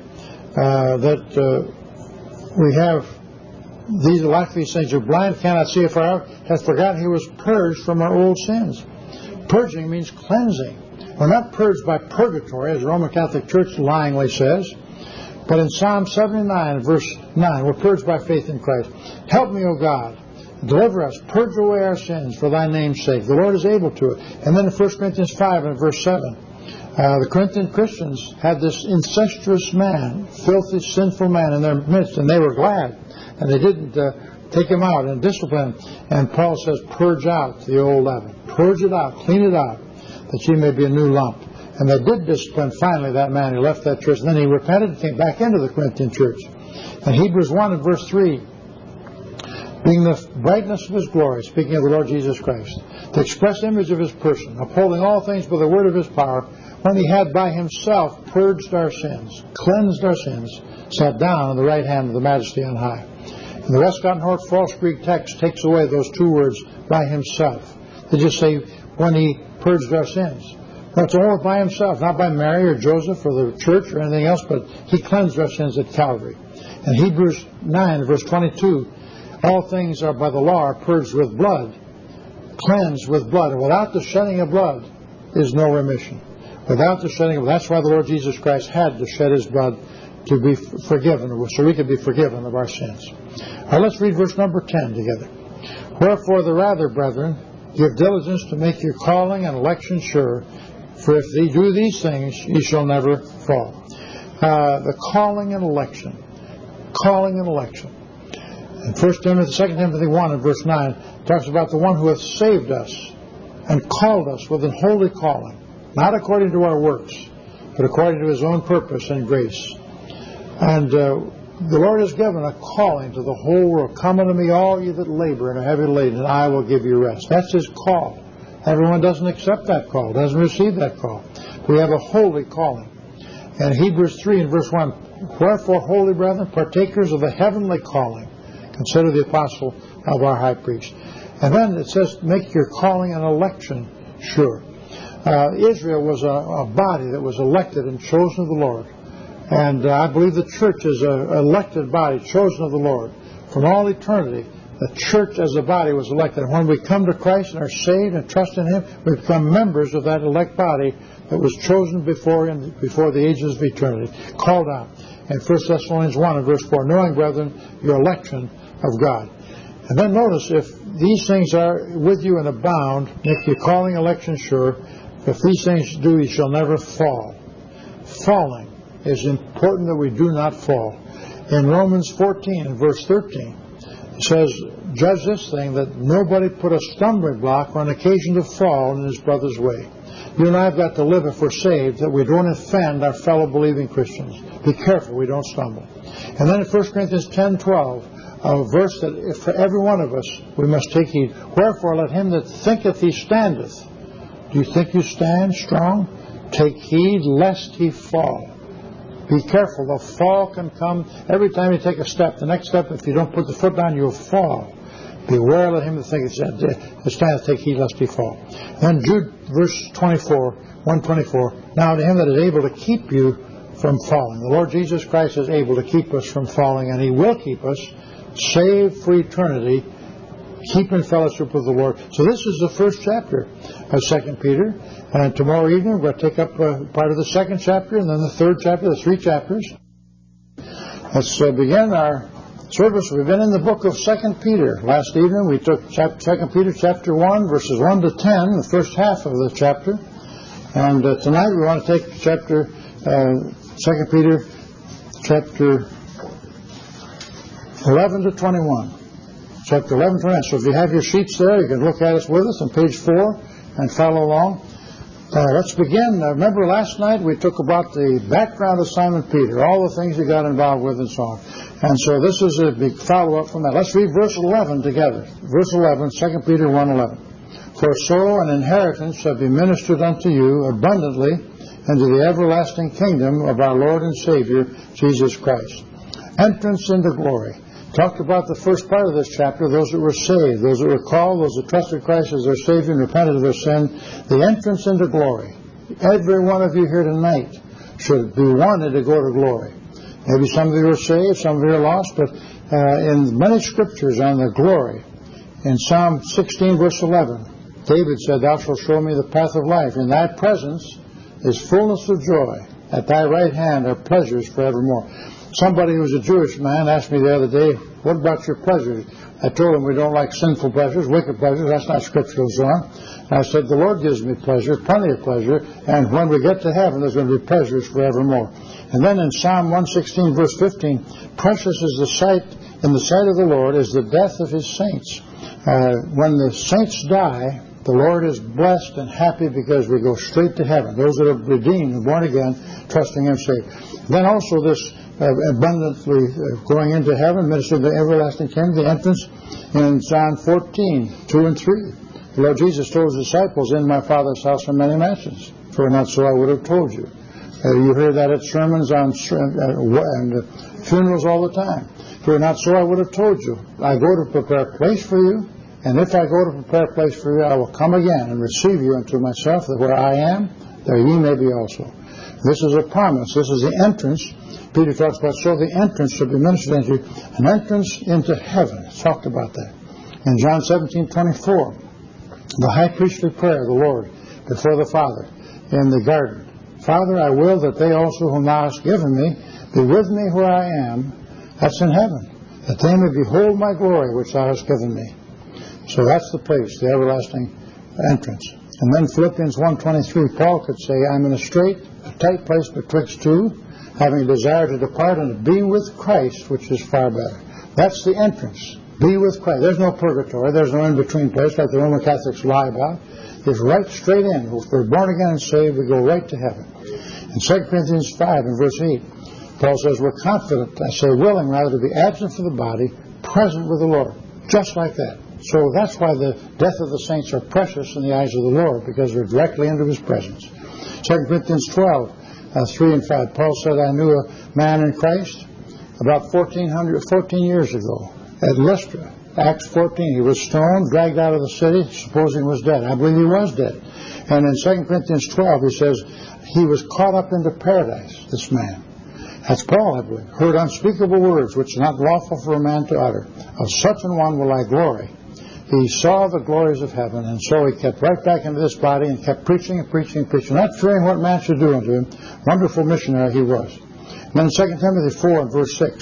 that we have these like these things are blind, cannot see afar off, hath forgotten he was purged from our old sins. Purging means cleansing. We're not purged by purgatory, as the Roman Catholic Church lyingly says, but in Psalm 79, verse 9, we're purged by faith in Christ. Help me, O God, deliver us, purge away our sins for thy name's sake. The Lord is able to it. And then in 1 Corinthians 5 and verse 7, the Corinthian Christians had this incestuous man, filthy, sinful man in their midst, and they were glad. And they didn't take him out and discipline him. And Paul says, purge out the old leaven. Purge it out, clean it out, that ye may be a new lump. And they did discipline finally that man. He left that church. And then he repented and came back into the Corinthian church. And Hebrews 1 and verse 3, being the brightness of his glory, speaking of the Lord Jesus Christ, the express image of his person, upholding all things by the word of his power, when he had by himself purged our sins, cleansed our sins, sat down on the right hand of the Majesty on high. And the Westcott and Hort false Greek text takes away those two words, by himself. They just say, when he purged our sins. That's all by himself, not by Mary or Joseph or the church or anything else, but he cleansed our sins at Calvary. And Hebrews 9, verse 22, all things are by the law are purged with blood, cleansed with blood. And without the shedding of blood is no remission. Without the shedding of blood, that's why the Lord Jesus Christ had to shed his blood to be forgiven, so we could be forgiven of our sins. Now let's read verse number 10 together. Wherefore the rather, brethren, give diligence to make your calling and election sure, for if ye do these things, ye shall never fall. The calling and election. Calling and election. In 2 Timothy 1 and verse 9 talks about the one who hath saved us and called us with an holy calling, not according to our works, but according to his own purpose and grace. And the Lord has given a calling to the whole world. Come unto me, all ye that labor and are heavy laden, and I will give you rest. That's his call. Everyone doesn't accept that call, doesn't receive that call. We have a holy calling. And Hebrews 3 and verse 1, wherefore, holy brethren, partakers of the heavenly calling, consider the apostle of our high priest. And then it says, make your calling and election sure. Israel was a body that was elected and chosen of the Lord. And I believe the church is an elected body, chosen of the Lord. From all eternity, the church as a body was elected. And when we come to Christ and are saved and trust in him, we become members of that elect body that was chosen before the ages of eternity, called out. And 1 Thessalonians 1 and verse 4, knowing, brethren, your election, of God. And then notice, if these things are with you and abound, make your calling, election sure. If these things do, you shall never fall. Falling is important, that we do not fall. In Romans 14 and verse 13, it says, judge this thing, that nobody put a stumbling block or an occasion to fall in his brother's way. You and I have got to live, if we're saved, that we don't offend our fellow believing Christians. Be careful we don't stumble. And then in 1 Corinthians 10:12, a verse that if for every one of us we must take heed. Wherefore let him that thinketh he standeth. Do you think you stand strong? Take heed lest he fall. Be careful. The fall can come every time you take a step. The next step, if you don't put the foot down, you'll fall. Beware, let him that thinketh he standeth, take heed lest he fall. Then Jude, verse 24, 124. Now to him that is able to keep you from falling. The Lord Jesus Christ is able to keep us from falling, and he will keep us saved for eternity, keep in fellowship with the Lord. So this is the first chapter of 2 Peter. And tomorrow evening we're going to take up part of the second chapter, and then the third chapter, the 3 chapters. Let's begin our service. We've been in the book of 2 Peter. Last evening we took 2 Peter chapter 1, verses 1 to 10, the first half of the chapter. And tonight we want to take 2 Peter chapter 11 to 21. Chapter 11 to 21. So if you have your sheets there, you can look at us with us on page 4 and follow along. Let's begin. Remember last night we took about the background of Simon Peter, all the things he got involved with and so on. And so this is a big follow-up from that. Let's read verse 11 together. Verse 11, 2 Peter 1:11. For so an inheritance shall be ministered unto you abundantly into the everlasting kingdom of our Lord and Savior, Jesus Christ. Entrance into glory. Talked about the first part of this chapter, those that were saved, those that were called, those that trusted Christ as their Savior and repented of their sin, the entrance into glory. Every one of you here tonight should be wanted to go to glory. Maybe some of you are saved, some of you are lost, but in many scriptures on the glory, in Psalm 16 verse 11, David said, Thou shalt show me the path of life. In thy presence is fullness of joy. At thy right hand are pleasures forevermore. Somebody who was a Jewish man asked me the other day, what about your pleasures? I told him we don't like sinful pleasures, wicked pleasures. That's not scriptural and so on. And I said, the Lord gives me pleasure, plenty of pleasure, and when we get to heaven, there's going to be pleasures forevermore. And then in Psalm 116, verse 15, precious is the sight, in the sight of the Lord, is the death of his saints. When the saints die, the Lord is blessed and happy because we go straight to heaven. Those that are redeemed and born again, trusting him saved. Then also this abundantly going into heaven, minister to the everlasting kingdom, the entrance in John 14, 2 and 3. The Lord Jesus told his disciples, in my Father's house are many mansions. For not so I would have told you. You hear that at sermons and funerals all the time. For not so I would have told you. I go to prepare a place for you, and if I go to prepare a place for you, I will come again and receive you unto myself, that where I am, there ye may be also. This is a promise. This is the entrance. Peter talks about, so the entrance should be ministered into, an entrance into heaven. It's talked about that. In John 17:24, the high priestly prayer of the Lord before the Father in the garden. Father, I will that they also whom thou hast given me be with me where I am, that's in heaven, that they may behold my glory which thou hast given me. So that's the place, the everlasting entrance. And then Philippians 1:23, Paul could say, I'm in a tight place betwixt two, having a desire to depart and to be with Christ, which is far better. That's the entrance. Be with Christ. There's no purgatory. There's no in-between place like the Roman Catholics lie about. It's right straight in. If we're born again and saved, we go right to heaven. In 2 Corinthians 5 and verse 8, Paul says, we're confident, I say willing rather, to be absent from the body, present with the Lord. Just like that. So that's why the death of the saints are precious in the eyes of the Lord, because they're directly into his presence. 2 Corinthians 12, 3 and 5, Paul said, I knew a man in Christ about 14 years ago at Lystra. Acts 14, he was stoned, dragged out of the city, supposing he was dead. I believe he was dead. And in 2 Corinthians 12, he says, he was caught up into paradise, this man. That's Paul, I believe. Heard unspeakable words, which are not lawful for a man to utter. Of such an one will I glory. He saw the glories of heaven, and so he kept right back into this body and kept preaching and preaching and preaching, not fearing what man should do unto him. Wonderful missionary he was. And then 2 Timothy 4 and verse 6.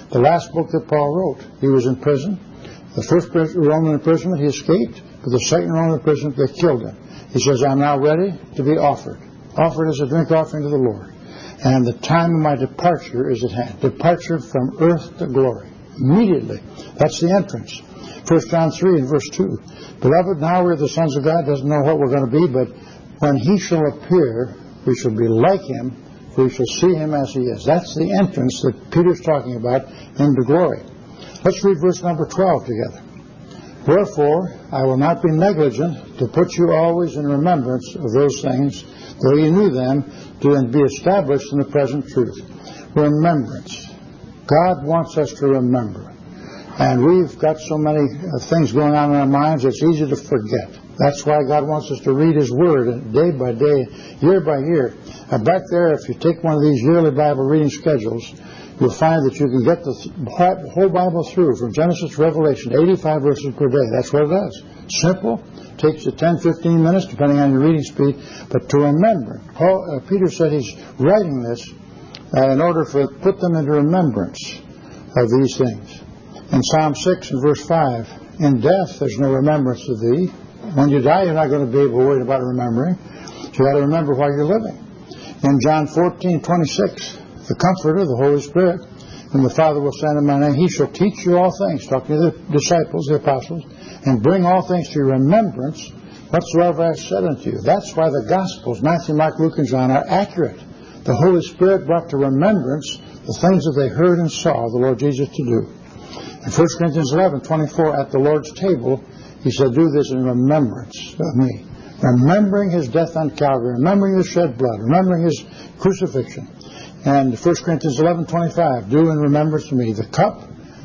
the last book that Paul wrote. He was in prison. The first Roman imprisonment, he escaped. But the second Roman imprisonment, they killed him. He says, I'm now ready to be offered. Offered as a drink offering to the Lord. And the time of my departure is at hand. Departure from earth to glory. Immediately. That's the entrance. 1 John 3 and verse 2. Beloved, now we're the sons of God. Doesn't know what we're going to be, but when he shall appear, we shall be like him, for we shall see him as he is. That's the entrance that Peter's talking about into glory. Let's read verse number 12 together. Wherefore, I will not be negligent to put you always in remembrance of those things, though you knew them, to be established in the present truth. Remembrance. God wants us to remember. And we've got so many things going on in our minds, it's easy to forget. That's why God wants us to read His Word day by day, year by year. Back there, if you take one of these yearly Bible reading schedules, you'll find that you can get the whole Bible through, from Genesis to Revelation, 85 verses per day. That's what it does. Simple. Takes you 10, 15 minutes, depending on your reading speed. But to remember, Peter said he's writing this in order to put them into remembrance of these things. In Psalm 6 and verse 5, in death there's no remembrance of thee. When you die, you're not going to be worried about remembering. You've got to remember while you're living. In John 14:26, the Comforter, the Holy Spirit, whom the Father will send in my name, He shall teach you all things, talking to the disciples, the apostles, and bring all things to your remembrance, whatsoever I have said unto you. That's why the Gospels, Matthew, Mark, Luke, and John, are accurate. The Holy Spirit brought to remembrance the things that they heard and saw the Lord Jesus to do. In 1 Corinthians 11:24, at the Lord's table, He said, do this in remembrance of me. Remembering His death on Calvary, remembering His shed blood, remembering His crucifixion. And 1 Corinthians 11:25, do in remembrance of me the cup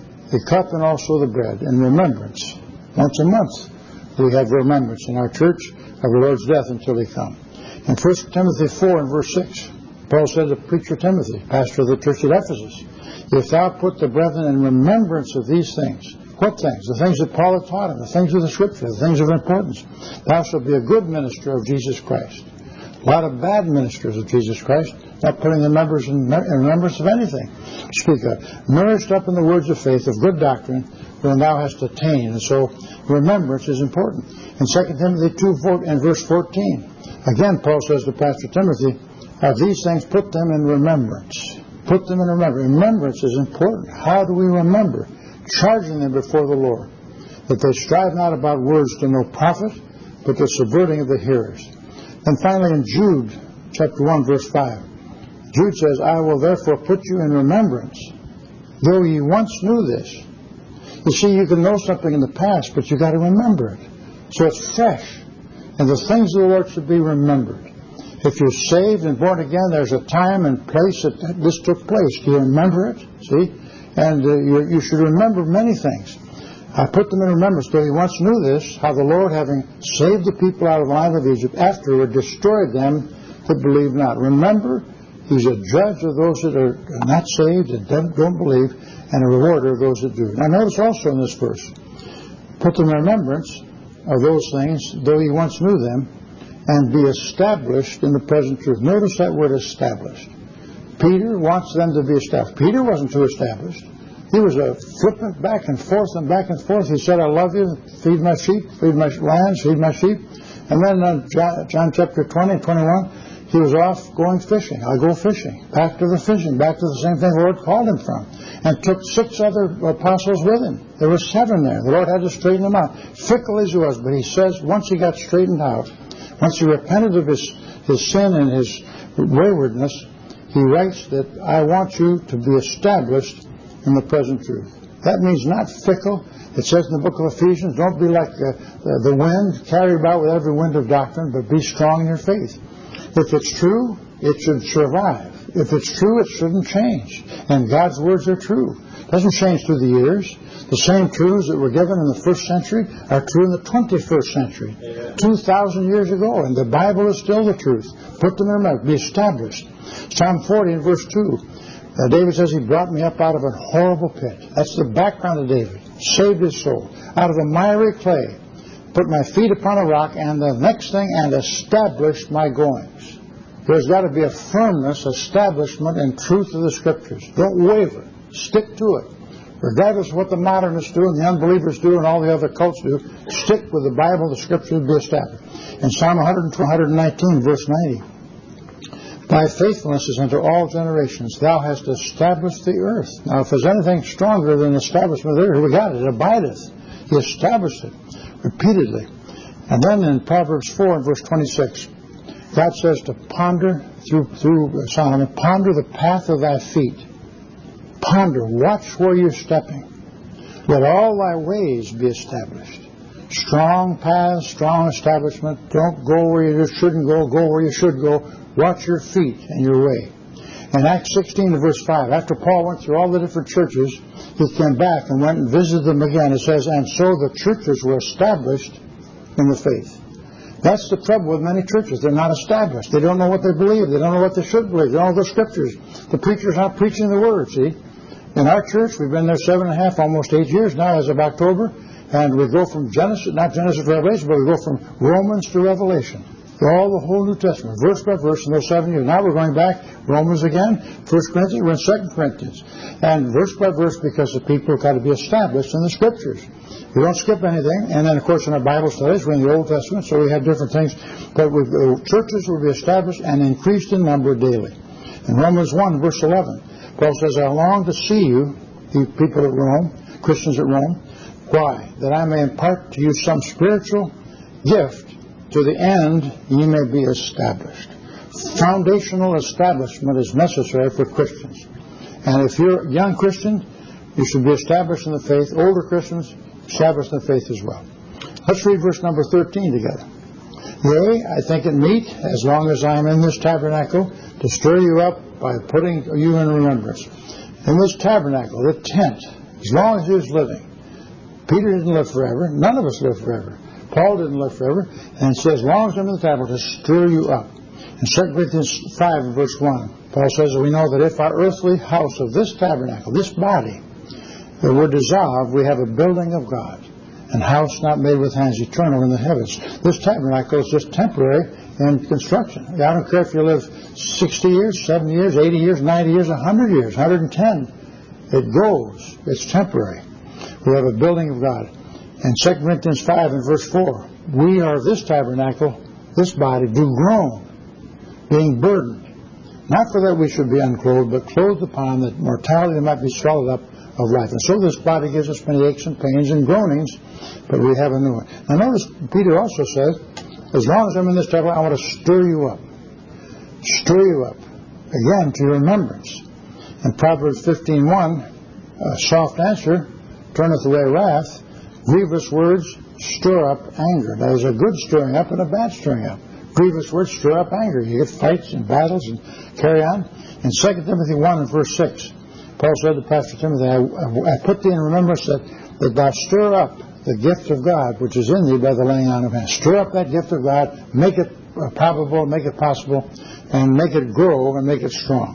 and also the bread, in remembrance. Once a month we have remembrance in our church of the Lord's death until He come. In 1 Timothy 4 and verse 6, Paul said to preacher Timothy, pastor of the church at Ephesus, if thou put the brethren in remembrance of these things. What things? The things that Paul had taught him, the things of the Scripture, the things of importance. Thou shalt be a good minister of Jesus Christ. A lot of bad ministers of Jesus Christ, not putting the members in remembrance of anything. Speak of, nourished up in the words of faith, of good doctrine, when thou hast attained. And so remembrance is important. In 2 Timothy 2 and verse 14, again Paul says to Pastor Timothy, of these things put them in remembrance. Put them in remembrance. Remembrance is important. How do we remember? Charging them before the Lord, that they strive not about words to no profit, but the subverting of the hearers. And finally in Jude, chapter 1, verse 5, Jude says, I will therefore put you in remembrance, though ye once knew this. You see, you can know something in the past, but you've got to remember it. So it's fresh. And the things of the Lord should be remembered. If you're saved and born again, there's a time and place that this took place. Do you remember it? See? And you should remember many things. I put them in remembrance, though you once knew this, how the Lord, having saved the people out of the land of Egypt, afterward destroyed them that believe not. Remember, He's a judge of those that are not saved and don't believe, and a rewarder of those that do. Now notice also in this verse, put them in remembrance of those things, though you once knew them, and be established in the present truth. Notice that word established. Peter wants them to be established. Peter wasn't too established. He was a flippant back and forth and back and forth. He said, I love you, feed my sheep, feed my lambs, feed my sheep. And then in John chapter 20, 21, he was off going fishing. I'll go fishing. Back to the fishing, back to the same thing the Lord called him from. And took 6 other apostles with him. There were 7 there. The Lord had to straighten them out. Fickle as he was, but he says once he got straightened out, once he repented of his sin and his waywardness, he writes that I want you to be established in the present truth. That means not fickle. It says in the book of Ephesians, don't be like the wind, carried about with every wind of doctrine, but be strong in your faith. If it's true, it should survive. If it's true, it shouldn't change. And God's words are true. It doesn't change through the years. The same truths that were given in the first century are true in the 21st century. 2,000 years ago, and the Bible is still the truth. Put them in remembrance. Be established. Psalm 40 and verse 2. David says, He brought me up out of a horrible pit. That's the background of David. Saved his soul. Out of the miry clay. Put my feet upon a rock, and the next thing, and established my goings. There's got to be a firmness, establishment, and truth of the Scriptures. Don't waver. Stick to it. Regardless of what the modernists do and the unbelievers do and all the other cults do, stick with the Bible, the Scripture will be established. In Psalm 119, verse 90, Thy faithfulness is unto all generations. Thou hast established the earth. Now, if there's anything stronger than establishment of the earth, we got it. It abideth. He established it repeatedly. And then in Proverbs 4 and verse 26, God says to ponder, through Solomon, ponder the path of thy feet. Ponder, watch where you're stepping. Let all thy ways be established. Strong paths, strong establishment. Don't go where you shouldn't go. Go where you should go. Watch your feet and your way. In Acts 16 verse 5, after Paul went through all the different churches, he came back and went and visited them again. It says, and so the churches were established in the faith. That's the trouble with many churches. They're not established. They don't know what they believe. They don't know what they should believe. They don't know the Scriptures. The preacher's not preaching the Word, see. In our church, we've been there 7.5, almost 8 years now as of October, and we go from Genesis, not Genesis to Revelation, but we go from Romans to Revelation. All the whole New Testament, verse by verse in those 7 years. Now we're going back, Romans again, 1 Corinthians, we're in 2 Corinthians. And verse by verse, because the people have got to be established in the Scriptures. We don't skip anything. And then, of course, in our Bible studies, we're in the Old Testament, so we have different things. But churches will be established and increased in number daily. In Romans 1, verse 11, Paul says, I long to see you, the people at Rome, Christians at Rome. Why? That I may impart to you some spiritual gift, to the end ye may be established. Foundational establishment is necessary for Christians. And if you're a young Christian, you should be established in the faith. Older Christians, established in the faith as well. Let's read verse number 13 together. Yea, I think it meet, as long as I am in this tabernacle, to stir you up by putting you in remembrance. In this tabernacle, the tent, as long as he was living. Peter didn't live forever. None of us live forever. Paul didn't live forever. And he says, as long as I'm in the tabernacle, to stir you up. In 2 Corinthians 5 and verse 1, Paul says that we know that if our earthly house of this tabernacle, this body, that were dissolved, we have a building of God, and house not made with hands, eternal in the heavens. This tabernacle is just temporary in construction. I don't care if you live 60 years, 70 years, 80 years, 90 years, 100 years, 110. It goes. It's temporary. We have a building of God. And 2 Corinthians 5 and verse 4, we are this tabernacle, this body, do groan, being burdened. Not for that we should be unclothed, but clothed upon, that mortality might be swallowed up of life. And so this body gives us many aches and pains and groanings, but we have a new one. Now notice Peter also says, as long as I'm in this tabernacle, I want to stir you up. Stir you up. Again, to your remembrance. In Proverbs 15:1, a soft answer turneth away wrath. Grievous words stir up anger. Now, there's a good stirring up and a bad stirring up. Grievous words stir up anger. You get fights and battles and carry on. In 2 Timothy 1 and verse 6, Paul said to Pastor Timothy, I put thee in remembrance that thou stir up the gift of God which is in thee by the laying on of hands. Stir up that gift of God, make it probable, make it possible, and make it grow and make it strong.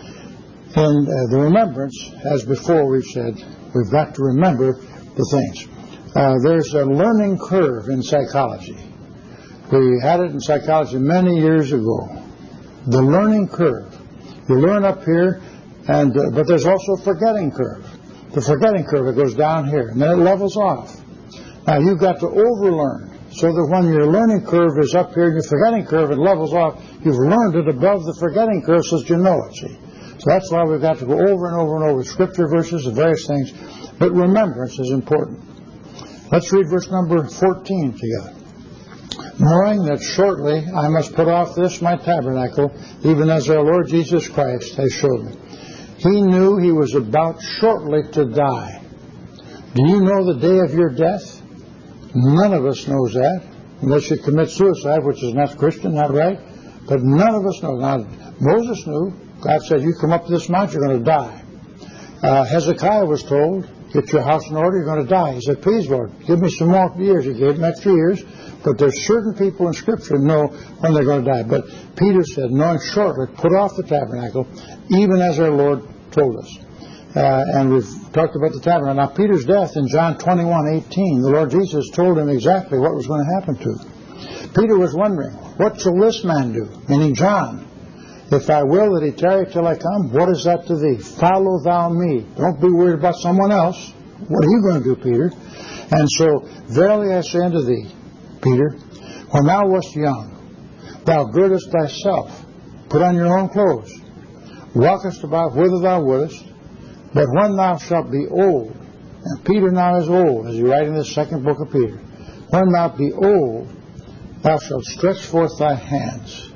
In the remembrance, as before we've said, we've got to remember the things. There's a learning curve in psychology. We had it in psychology many years ago. The learning curve. You learn up here, but there's also a forgetting curve. The forgetting curve, it goes down here, and then it levels off. Now, you've got to overlearn, so that when your learning curve is up here and your forgetting curve, it levels off, you've learned it above the forgetting curve so that you know it, see. So that's why we've got to go over and over and over scripture verses and various things. But remembrance is important. Let's read verse number 14 together. Knowing that shortly I must put off this my tabernacle, even as our Lord Jesus Christ has showed me. He knew he was about shortly to die. Do you know the day of your death? None of us knows that, unless you commit suicide, which is not Christian, not right. But none of us know. Now, Moses knew. God said, you come up to this mount, you're going to die. Hezekiah was told, get your house in order, you're going to die. He said, please, Lord, give me some more years. He gave him extra years. But there's certain people in Scripture who know when they're going to die. But Peter said, knowing shortly, put off the tabernacle, even as our Lord told us. And we've talked about the tabernacle. Now, Peter's death in John 21:18, the Lord Jesus told him exactly what was going to happen to him. Peter was wondering, what shall this man do? Meaning John. If I will that he tarry till I come, what is that to thee? Follow thou me. Don't be worried about someone else. What are you going to do, Peter? And so, verily I say unto thee, Peter, when thou wast young, thou girdest thyself, put on your own clothes, walkest about whither thou wouldest, but when thou shalt be old, and Peter now is old, as you write in the second book of Peter, when thou be old, thou shalt stretch forth thy hands,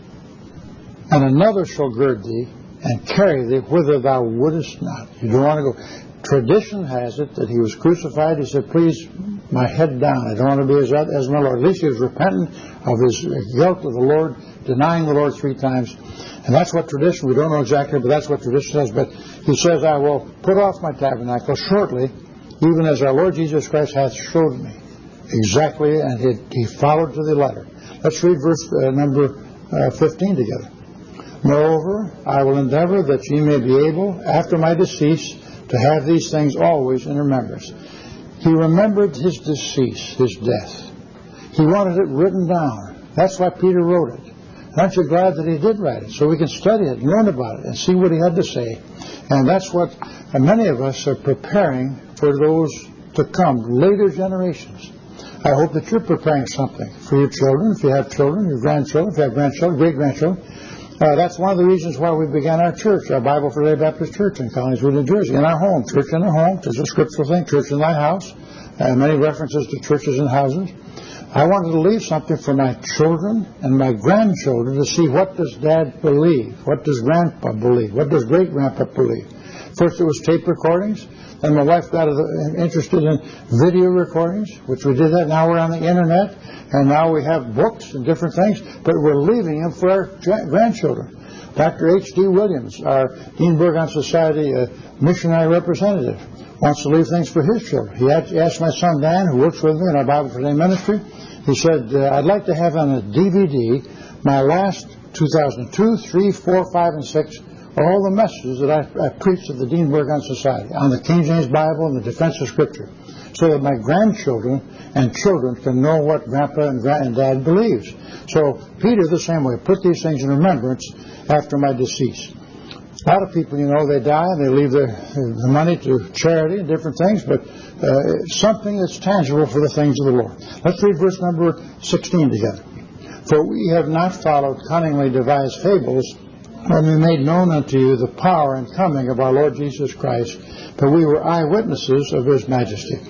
and another shall gird thee, and carry thee whither thou wouldest not. You don't want to go. Tradition has it that he was crucified. He said, please, my head down. I don't want to be as my Lord. At least he was repentant of his guilt of the Lord, denying the Lord 3 times. And that's what tradition, we don't know exactly, but that's what tradition says. But he says, I will put off my tabernacle shortly, even as our Lord Jesus Christ hath showed me. Exactly, and he followed to the letter. Let's read verse number 15 together. Moreover, I will endeavor that ye may be able, after my decease, to have these things always in remembrance. He remembered his decease, his death. He wanted it written down. That's why Peter wrote it. Aren't you glad that he did write it? So we can study it, learn about it, and see what he had to say. And that's what many of us are preparing for those to come, later generations. I hope that you're preparing something for your children, if you have children, your grandchildren, if you have grandchildren, great-grandchildren. That's one of the reasons why we began our church, our Bible for Today Baptist Church in Collingswood, New Jersey, in our home. Church in our home, it's a scriptural thing, church in thy house, many references to churches and houses. I wanted to leave something for my children and my grandchildren to see, what does Dad believe? What does Grandpa believe? What does Great-Grandpa believe? First it was tape recordings, then my wife got interested in video recordings, which we did that. Now we're on the internet, and now we have books and different things, but we're leaving them for our grandchildren. Dr. H.D. Williams, our Dean Burgon Society missionary representative, wants to leave things for his children. He asked my son Dan, who works with me in our Bible for Today ministry, he said, I'd like to have on a DVD my last 2002, 3, 4, 5, and 6, all the messages that I preached at the Dean Burgon Society on the King James Bible and the defense of Scripture, so that my grandchildren and children can know what Grandpa and Dad believes. So Peter, the same way, put these things in remembrance after my decease. A lot of people, they die and they leave the money to charity and different things, but something that's tangible for the things of the Lord. Let's read verse number 16 together. For we have not followed cunningly devised fables, when we made known unto you the power and coming of our Lord Jesus Christ, but we were eyewitnesses of his majesty.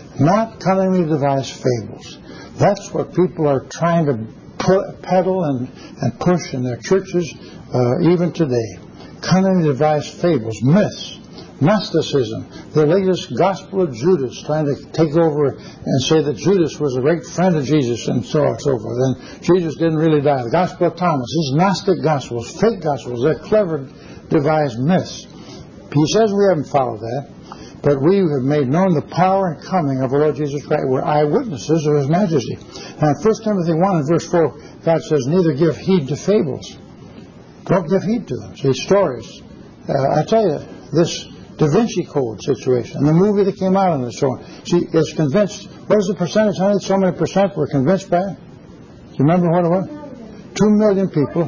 Not cunningly devised fables. That's what people are trying to peddle and push in their churches even today. Cunningly devised fables, myths, Gnosticism, the latest gospel of Judas, trying to take over and say that Judas was a great friend of Jesus and so on and so forth. And Jesus didn't really die. The gospel of Thomas, these Gnostic gospels, fake gospels, they're clever devised myths. He says we haven't followed that, but we have made known the power and coming of our Lord Jesus Christ. We're eyewitnesses of his majesty. Now, 1 Timothy 1 and verse 4, God says, neither give heed to fables. Don't give heed to them. See, stories. I tell you, this Da Vinci Code situation, and the movie that came out on it, so on. See, it's convinced. What was the percentage, honey? So many percent were convinced by it? Do you remember what it was? 2 million people.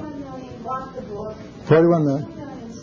41 million.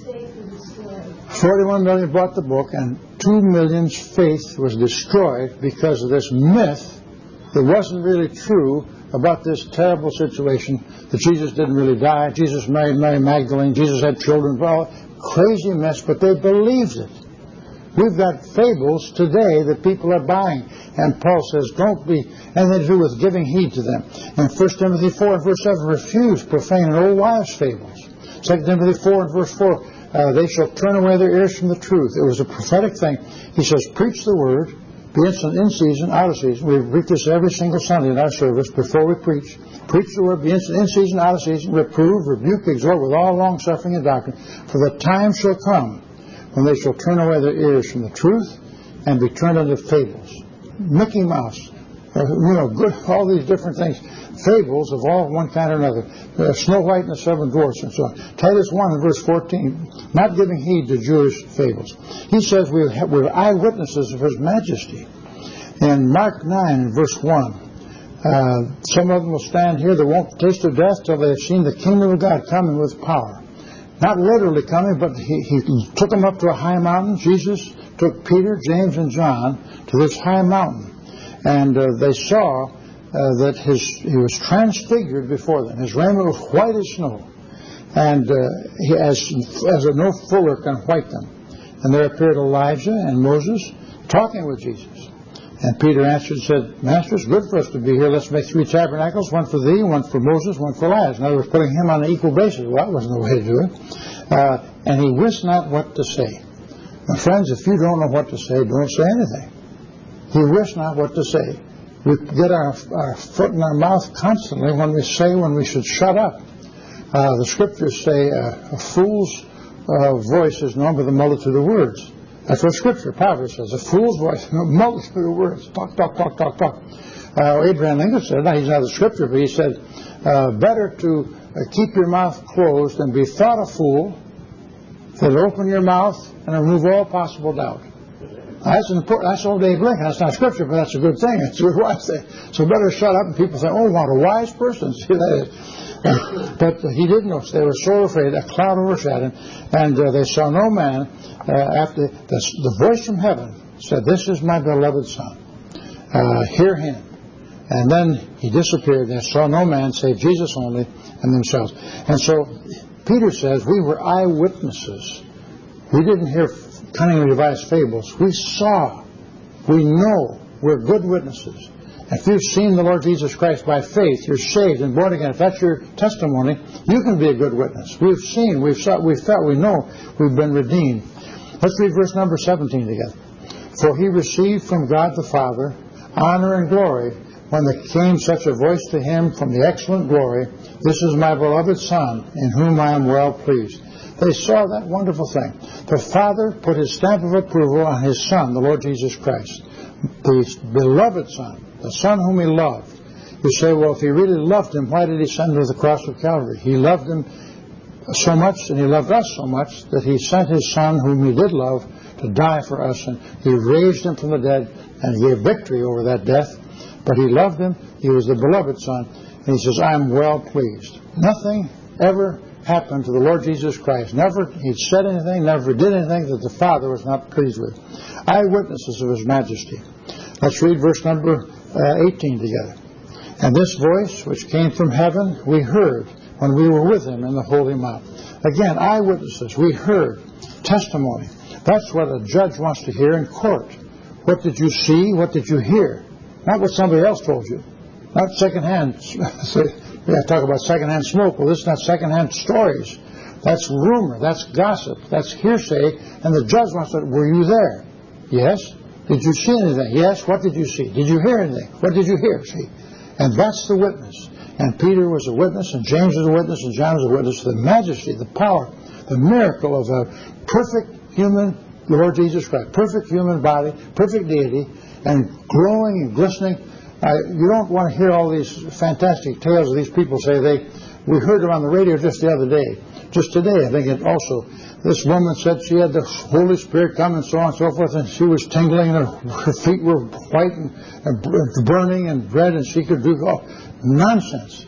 41 million bought the book, and 2 million's faith was destroyed because of this myth that wasn't really true about this terrible situation, that Jesus didn't really die, Jesus married Mary Magdalene, Jesus had children, well, crazy mess, but they believed it. We've got fables today that people are buying, and Paul says don't be anything to do with giving heed to them. And 1 Timothy 4 and verse 7, refuse profane and old wives' fables. 2 Timothy 4 and verse 4, they shall turn away their ears from the truth. It was a prophetic thing. He says, preach the word, be instant in season, out of season. We read this every single Sunday in our service before we preach. Preach the word, be instant in season, out of season, reprove, rebuke, exhort with all long suffering and doctrine. For the time shall come when they shall turn away their ears from the truth and be turned unto fables. Mickey Mouse, good, all these different things. Fables of all one kind or another. Snow White and the Seven Dwarfs and so on. Titus 1 and verse 14, not giving heed to Jewish fables. He says we're eyewitnesses of his majesty. In Mark 9 and verse 1, some of them will stand here that won't taste of death till they have seen the kingdom of God coming with power. not literally coming, but he took them up to a high mountain. Jesus took Peter, James, and John to this high mountain. And they saw that he was transfigured before them. His raiment was white as snow. And as no fuller can white them. And there appeared Elijah and Moses talking with Jesus. And Peter answered and said, Master, it's good for us to be here. Let's make 3 tabernacles, one for thee, one for Moses, one for Elijah. In other words, putting him on an equal basis. Well, that wasn't the way to do it. And he wist not what to say. Now, friends, if you don't know what to say, don't say anything. He wist not what to say. We get our foot in our mouth constantly when we should shut up. The scriptures say a fool's voice is known by the multitude of words. That's what Scripture, Proverbs says. A fool's voice, a multitude of words. Talk. Abraham Lincoln said, now he's not the Scripture, but he said, better to keep your mouth closed and be thought a fool than open your mouth and remove all possible doubt. That's important. That's old Abe Lincoln. That's not Scripture, but that's a good thing. It's a good wise thing. So better shut up, and people say, oh, what a wise person. See, that is. But he didn't know. They were so afraid. A cloud overshadowed him, and they saw no man. After the voice from heaven said, "This is my beloved Son. Hear him." And then he disappeared. They saw no man save Jesus only and themselves. And so Peter says, we were eyewitnesses. We didn't hear cunningly devised fables. We saw. We know. We're good witnesses. If you've seen the Lord Jesus Christ by faith, you're saved and born again. If that's your testimony, you can be a good witness. We've seen, we've felt, we know we've been redeemed. Let's read verse number 17 together. For he received from God the Father honor and glory when there came such a voice to him from the excellent glory, "This is my beloved Son, in whom I am well pleased." They saw that wonderful thing. The Father put his stamp of approval on his Son, the Lord Jesus Christ, the beloved Son. The Son whom he loved. You say, well, if he really loved him, why did he send him to the cross of Calvary? He loved him so much, and he loved us so much, that he sent his Son, whom he did love, to die for us. And he raised him from the dead, and he gave victory over that death. But he loved him. He was the beloved Son. And he says, I am well pleased. Nothing ever happened to the Lord Jesus Christ. Never he said anything, never did anything that the Father was not pleased with. Eyewitnesses of his majesty. Let's read verse number 18 together. And this voice which came from heaven we heard when we were with him in the Holy Mount. Again, eyewitnesses. We heard testimony. That's what a judge wants to hear in court. What did you see? What did you hear? Not what somebody else told you. Not secondhand. We have to talk about secondhand smoke. Well, this is not secondhand stories. That's rumor. That's gossip. That's hearsay. And the judge wants to, were you there? Yes. Did you see anything? Yes. What did you see? Did you hear anything? What did you hear? See? And that's the witness. And Peter was a witness, and James was a witness, and John was a witness to the majesty, the power, the miracle of a perfect human Lord Jesus Christ. Perfect human body, perfect deity, and glowing and glistening. You don't want to hear all these fantastic tales of these people say we heard them on the radio just the other day. Just today, I think it also. This woman said she had the Holy Spirit come and so on and so forth, and she was tingling, and her feet were white and burning and red, and she could do nonsense.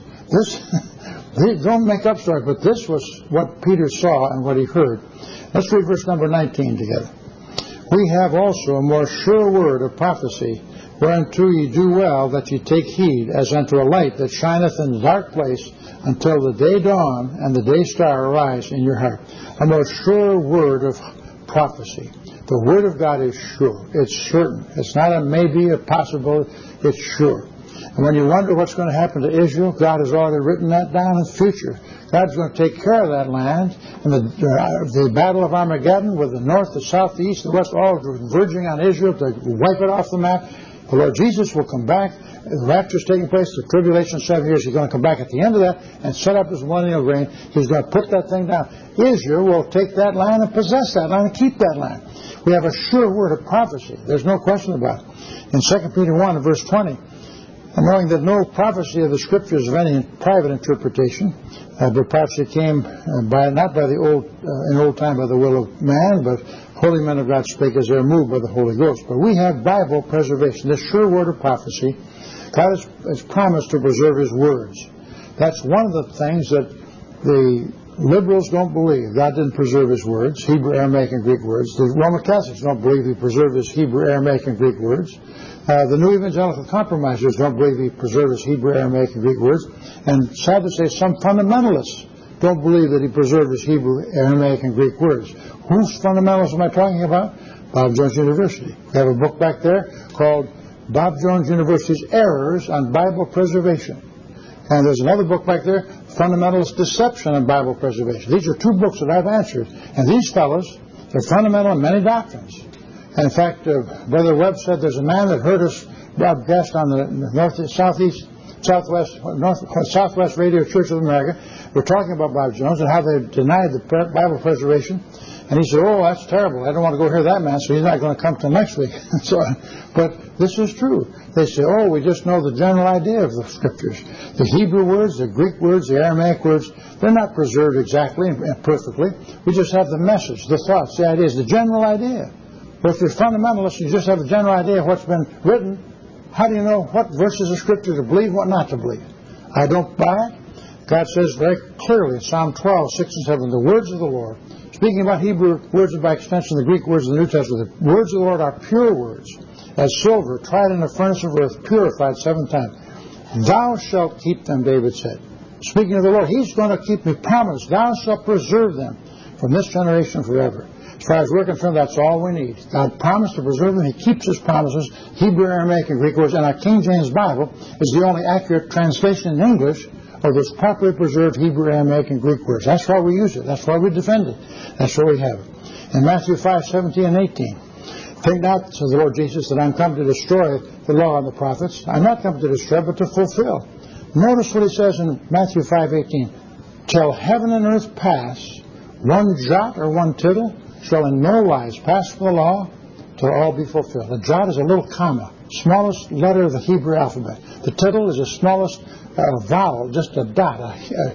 They don't make up stories, but this was what Peter saw and what he heard. Let's read verse number 19 together. We have also a more sure word of prophecy, whereunto ye do well that ye take heed, as unto a light that shineth in a dark place, until the day dawn and the day star arise in your heart. A more sure word of prophecy. The word of God is sure. It's certain. It's not a maybe, a possible. It's sure. And when you wonder what's going to happen to Israel, God has already written that down in the future. God's going to take care of that land. And the battle of Armageddon with the north, the south, the east, the west, all converging on Israel to wipe it off the map. The Lord Jesus will come back. The rapture is taking place. The tribulation, 7 years. He's going to come back at the end of that and set up his millennial reign. He's going to put that thing down. Israel will take that land and possess that land and keep that land. We have a sure word of prophecy. There's no question about it. In 2 Peter 1 and verse 20, and knowing that no prophecy of the Scriptures of any private interpretation, but prophecy came not by the in old time by the will of man, but holy men of God spake as they are moved by the Holy Ghost. But we have Bible preservation, this sure word of prophecy. God has promised to preserve His words. That's one of the things that the liberals don't believe God didn't preserve His words, Hebrew, Aramaic, and Greek words. The Roman Catholics don't believe He preserved His Hebrew, Aramaic, and Greek words. The New Evangelical Compromisers don't believe He preserved His Hebrew, Aramaic, and Greek words. And sad to say, some fundamentalists don't believe that He preserved His Hebrew, Aramaic, and Greek words. Whose fundamentalists am I talking about? Bob Jones University. We have a book back there called Bob Jones University's Errors on Bible Preservation. And there's another book back there, Fundamentalist Deception on Bible Preservation. These are two books that I've answered. And these fellows, they're fundamental in many doctrines. And in fact, Brother Webb said there's a man that heard us broadcast on the Southwest Radio Church of America. We're talking about Bob Jones and how they denied the Bible preservation. And he said, oh, that's terrible. I don't want to go hear that man, so he's not going to come till next week. But this is true. They say, oh, we just know the general idea of the Scriptures. The Hebrew words, the Greek words, the Aramaic words, they're not preserved exactly and perfectly. We just have the message, the thoughts, the ideas, the general idea. But if you're fundamentalist, you just have a general idea of what's been written. How do you know what verses of Scripture to believe, what not to believe? I don't buy it. God says very clearly in Psalm 12, 6 and 7, the words of the Lord, speaking about Hebrew words and by extension the Greek words of the New Testament, the words of the Lord are pure words, as silver tried in a furnace of earth, purified 7 times. Thou shalt keep them, David said. Speaking of the Lord, He's going to keep me promised. Thou shalt preserve them from this generation forever. As far as we're concerned, that's all we need. God promised to preserve them. He keeps His promises. Hebrew, Aramaic, and Greek words. And our King James Bible is the only accurate translation in English of those properly preserved Hebrew, Aramaic, and Greek words. That's why we use it. That's why we defend it. That's why we have it. In Matthew 5, 17 and 18, think not, says the Lord Jesus, that I'm come to destroy the law and the prophets. I'm not come to destroy, but to fulfill. Notice what He says in Matthew 5, 18. Till heaven and earth pass, one jot or one tittle shall in no wise pass from the law till all be fulfilled. A jot is a little comma, smallest letter of the Hebrew alphabet. The tittle is the smallest vowel, just a dot,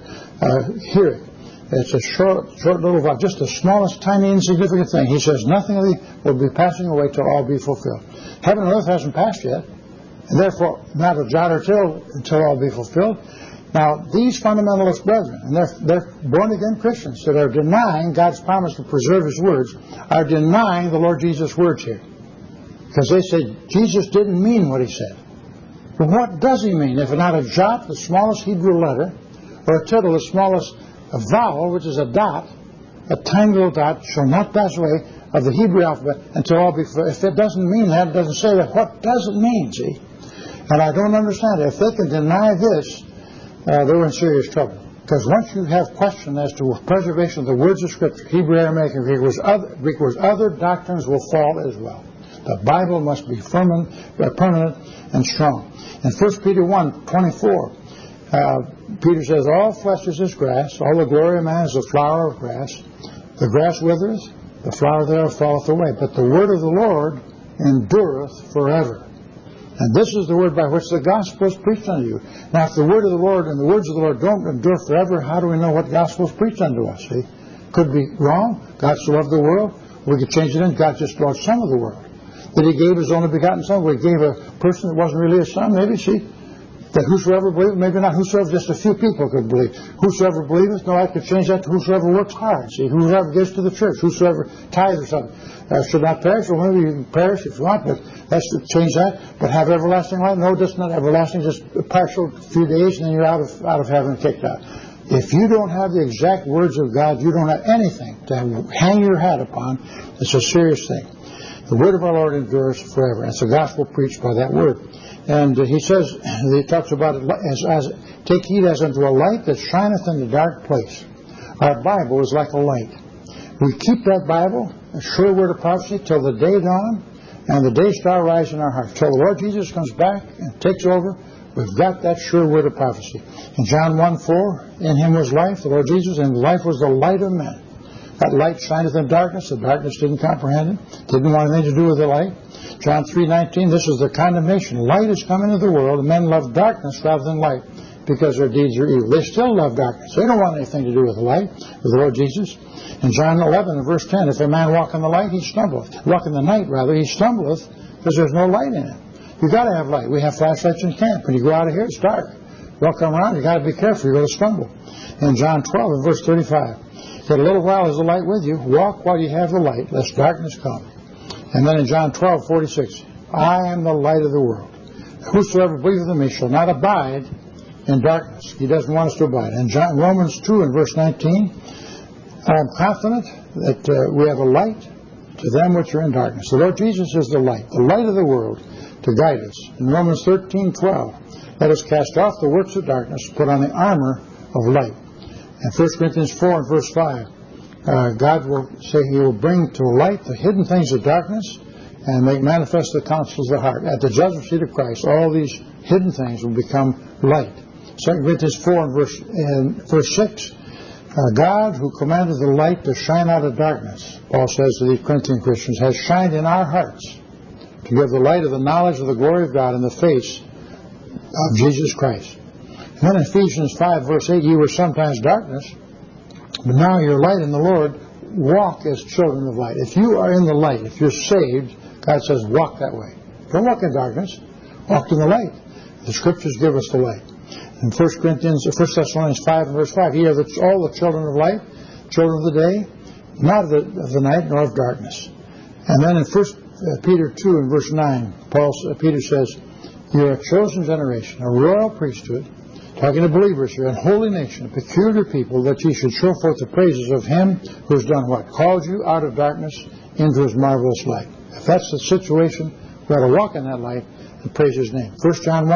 hearing. It's a short little vowel, just the smallest, tiny, insignificant thing. He says nothing of it will be passing away till all be fulfilled. Heaven and earth hasn't passed yet, and therefore not a jot or tittle until all be fulfilled. Now, these fundamentalist brethren, and they're born-again Christians that are denying God's promise to preserve His words, are denying the Lord Jesus' words here. Because they say Jesus didn't mean what He said. But what does He mean? If not a jot, the smallest Hebrew letter, or a tittle, the smallest vowel, which is a dot, a tiny little dot, shall not pass away of the Hebrew alphabet until all be fulfilled. If it doesn't mean that, it doesn't say that, what does it mean, see? And I don't understand it. If they can deny this, they're in serious trouble. Because once you have question as to preservation of the words of Scripture, Hebrew, Aramaic, and Greek words, other doctrines will fall as well. The Bible must be permanent and strong. In 1 Peter 1, 24, Peter says, all flesh is as grass, all the glory of man is the flower of grass. The grass withereth, the flower thereof falleth away, but the word of the Lord endureth forever. And this is the word by which the gospel is preached unto you. Now, if the word of the Lord and the words of the Lord don't endure forever, how do we know what gospel is preached unto us? See? Could be wrong. God so loved the world. We could change it in. God just loved some of the world. That He gave His only begotten Son. We gave a person that wasn't really a son, maybe, see? That whosoever believeth, maybe not whosoever, just a few people could believe. Whosoever believeth, no, I could change that to whosoever works hard. See, whosoever gives to the church, whosoever tithes or something, should not perish, or maybe you can perish if you want, but that's to change that. But have everlasting life? No, just not everlasting, just a partial few days, and then you're out of heaven and kicked out. If you don't have the exact words of God, you don't have anything to hang your hat upon. It's a serious thing. The word of our Lord endures forever. It's the gospel preached by that word. And he says, he talks about it as take heed as unto a light that shineth in the dark place. Our Bible is like a light. We keep that Bible, a sure word of prophecy, till the day dawn and the day star rise in our hearts. Till the Lord Jesus comes back and takes over, we've got that sure word of prophecy. In John 1:4, in Him was life, the Lord Jesus, and life was the light of men. That light shineth in darkness. The darkness didn't comprehend it, didn't want anything to do with the light. John 3:19, this is the condemnation. Light is come into the world, and men love darkness rather than light, because their deeds are evil. They still love darkness. They don't want anything to do with the light, with the Lord Jesus. In John 11, verse 10, if a man walk in the light, he stumbleth. Walk in the night, rather, he stumbleth, because there's no light in it. You've got to have light. We have flashlights in camp. When you go out of here, it's dark. Welcome around, you got to be careful, you're going to stumble. In John 12 and verse 35, yet a little while is the light with you. Walk while you have the light, lest darkness come. And then in John 12:46, I am the light of the world. Whosoever believeth in me shall not abide in darkness. He doesn't want us to abide. In Romans 2 and verse 19, I am confident that we have a light to them which are in darkness. The Lord Jesus is the light of the world to guide us. In Romans 13:12, let us cast off the works of darkness, put on the armor of light. And 1 Corinthians 4 and verse 5, God will say He will bring to light the hidden things of darkness and make manifest the counsels of the heart. At the judgment seat of Christ, all these hidden things will become light. 2 Corinthians 4 and verse 6, God who commanded the light to shine out of darkness, Paul says to these Corinthian Christians, has shined in our hearts to give the light of the knowledge of the glory of God in the face of Jesus Christ. And then in Ephesians 5 verse 8, ye were sometimes darkness, but now you're light in the Lord. Walk as children of light. If you are in the light, if you're saved, God says walk that way. Don't walk in darkness. Walk in the light. The Scriptures give us the light. In 1 Thessalonians 5 and verse 5, ye are all the children of light, children of the day, not of the night nor of darkness. And then in 1 Peter 2 and verse 9, Peter says, you are a chosen generation, a royal priesthood, talking to believers here, a holy nation, a peculiar people, that ye should show forth the praises of Him who has done what? Called you out of darkness into His marvelous light. If that's the situation, we ought to walk in that light and praise His name. 1 John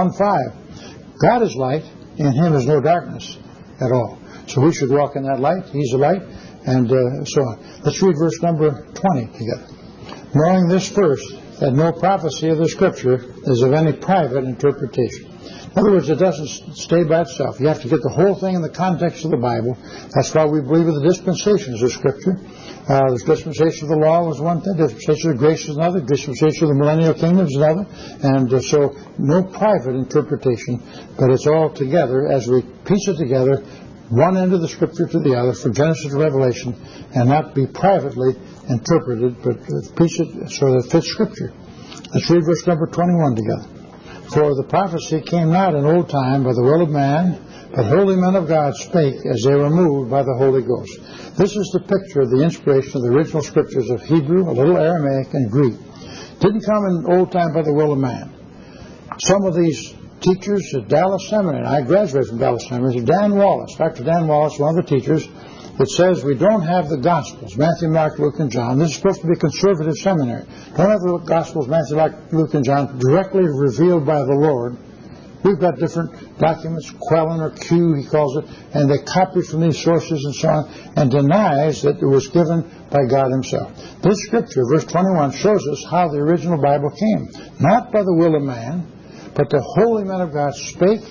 1:5, God is light, in Him is no darkness at all. So we should walk in that light. He's the light, and so on. Let's read verse number 20 together. Knowing this first, that no prophecy of the Scripture is of any private interpretation. In other words, it doesn't stay by itself. You have to get the whole thing in the context of the Bible. That's why we believe in the dispensations of Scripture. The dispensation of the law was one thing, dispensation of grace is another, dispensation of the millennial kingdom is another, and so no private interpretation, but it's all together as we piece it together, one end of the Scripture to the other, from Genesis to Revelation, and not be privately interpreted, but piece it so that it fits Scripture. Let's read verse number 21 together. For the prophecy came not in old time by the will of man, but holy men of God spake as they were moved by the Holy Ghost. This is the picture of the inspiration of the original Scriptures of Hebrew, a little Aramaic, and Greek. Didn't come in old time by the will of man. Some of these teachers at Dallas Seminary, I graduated from Dallas Seminary, Dan Wallace, Dr. Dan Wallace, one of the teachers, that says we don't have the Gospels, Matthew, Mark, Luke, and John. This is supposed to be a conservative seminary. Don't have the Gospels, Matthew, Mark, Luke, and John directly revealed by the Lord. We've got different documents, Quellen or Q, he calls it, and they copy from these sources and so on, and denies that it was given by God Himself. This Scripture, verse 21, shows us how the original Bible came. Not by the will of man, but the holy men of God spake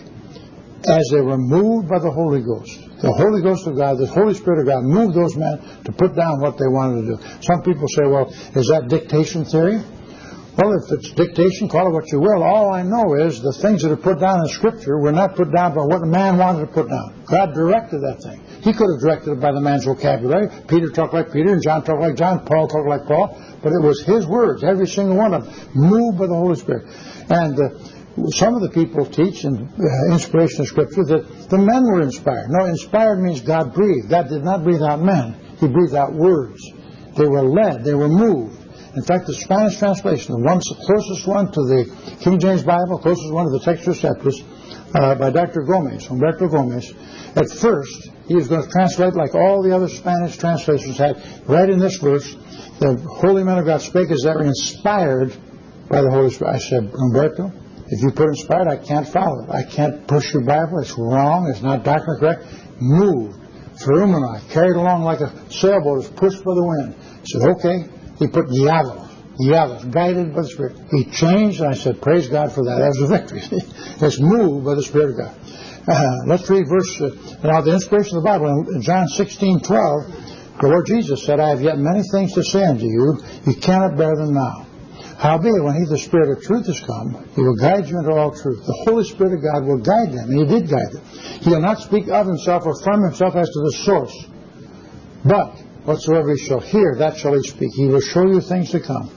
as they were moved by the Holy Ghost. The Holy Ghost of God, the Holy Spirit of God, moved those men to put down what they wanted to do. Some people say, well, is that dictation theory? Well, if it's dictation, call it what you will. All I know is the things that are put down in Scripture were not put down by what man wanted to put down. God directed that thing. He could have directed it by the man's vocabulary. Peter talked like Peter, and John talked like John, Paul talked like Paul. But it was his words, every single one of them, moved by the Holy Spirit. And some of the people teach in inspiration of Scripture that the men were inspired. No, inspired means God breathed. God did not breathe out men. He breathed out words. They were led. They were moved. In fact, the Spanish translation, the closest one to the King James Bible, closest one to the Textus Receptus, by Dr. Gomez, Humberto Gomez, at first he was going to translate like all the other Spanish translations had. Right in this verse, the holy men of God spake as they were inspired by the Holy Spirit. I said, Humberto, if you put inspired, I can't follow it. I can't push your Bible. It's wrong. It's not doctrinally correct. Moved. Phenomena, carried along like a sailboat, is pushed by the wind. I said, okay. He put guiados, guided by the Spirit. He changed, and I said, praise God for that. That was a victory. It's moved by the Spirit of God. Let's read verse, now the inspiration of the Bible. In John 16:12, the Lord Jesus said, I have yet many things to say unto you. You cannot bear them now. Howbeit, when He, the Spirit of truth, is come, He will guide you into all truth. The Holy Spirit of God will guide them, and He did guide them. He will not speak of Himself or from Himself as to the source, but whatsoever He shall hear, that shall He speak. He will show you things to come.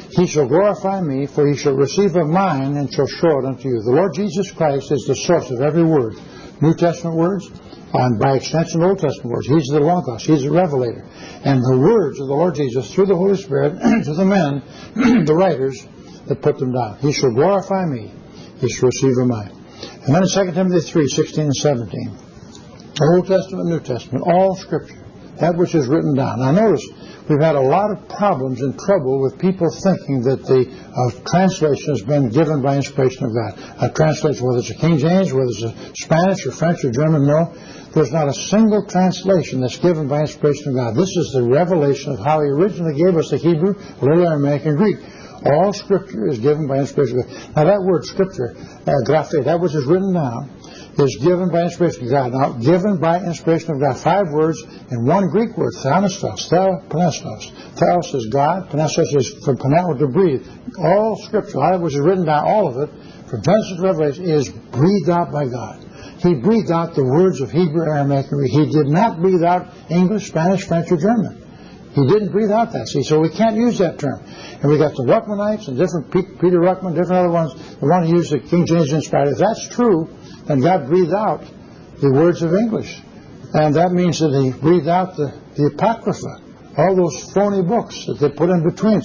He shall glorify me, for he shall receive of mine and shall show it unto you. The Lord Jesus Christ is the source of every word. New Testament words, and by extension Old Testament words. He's the Logos. He's the Revelator. And the words of the Lord Jesus through the Holy Spirit to the men, the writers that put them down. He shall glorify me. He shall receive of mine. And then in 2 Timothy 3, 16 and 17, Old Testament, New Testament, all Scripture, that which is written down. Now notice, we've had a lot of problems and trouble with people thinking that the translation has been given by inspiration of God. A translation, whether it's a King James, whether it's a Spanish or French or German, no. There's not a single translation that's given by inspiration of God. This is the revelation of how He originally gave us the Hebrew, Little Aramaic, and Greek. All Scripture is given by inspiration of God. Now that word Scripture, graphe, that which is written down, is given by inspiration of God. Now, given by inspiration of God, 5 words and 1 Greek word, theopneustos, theopneustos. Theos is God, pneustos is from pneu, to breathe. All Scripture, all that which is written down, all of it, from Genesis to Revelation, is breathed out by God. He breathed out the words of Hebrew, Aramaic, and Greek. He did not breathe out English, Spanish, French, or German. He didn't breathe out that. See, so we can't use that term. And we got the Ruckmanites and different Peter Ruckman, different other ones that want to use the King James inspired. If that's true, then God breathed out the words of English. And that means that He breathed out the Apocrypha, all those phony books that they put in between.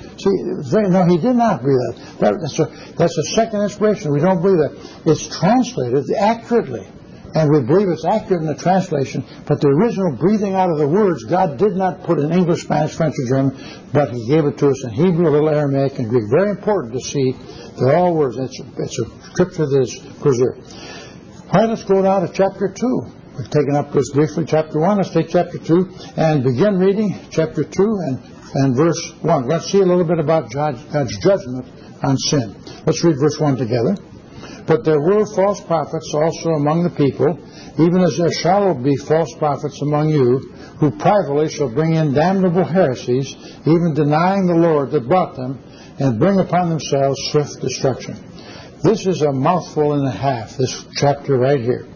No, He did not breathe that. That's a second inspiration. We don't believe that. It's translated accurately. And we believe it's accurate in the translation, but the original breathing out of the words, God did not put in English, Spanish, French, or German, but He gave it to us in Hebrew, Little Aramaic, and Greek. Very important to see that all words, it's a Scripture that is preserved. All right, let's go now to chapter 2. We've taken up this briefly, chapter 1. Let's take chapter 2 and begin reading chapter 2 and verse 1. Let's see a little bit about God's judgment on sin. Let's read verse 1 together. But there were false prophets also among the people, even as there shall be false prophets among you, who privately shall bring in damnable heresies, even denying the Lord that brought them, and bring upon themselves swift destruction. This is a mouthful and a half, this chapter right here.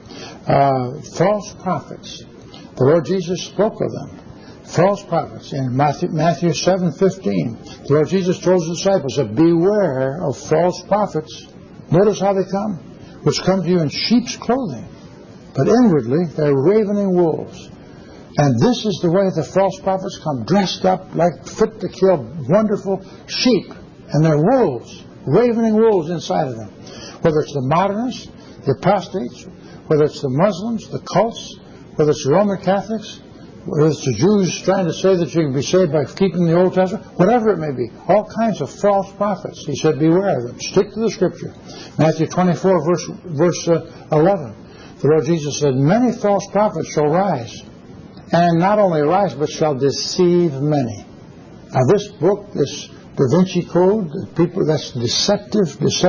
False prophets. The Lord Jesus spoke of them. False prophets. In Matthew 7:15, the Lord Jesus told His disciples that beware of false prophets. Notice how they come, which come to you in sheep's clothing, but inwardly they're ravening wolves. And this is the way the false prophets come, dressed up like fit to kill wonderful sheep, and they're wolves, ravening wolves inside of them. Whether it's the modernists, the apostates, whether it's the Muslims, the cults, whether it's the Roman Catholics, whether it's the Jews trying to say that you can be saved by keeping the Old Testament, whatever it may be, all kinds of false prophets. He said, beware of them. Stick to the Scripture. Matthew 24, verse 11. The Lord Jesus said, many false prophets shall rise, and not only rise, but shall deceive many. Now this book, this Da Vinci Code, people, that's deceptive,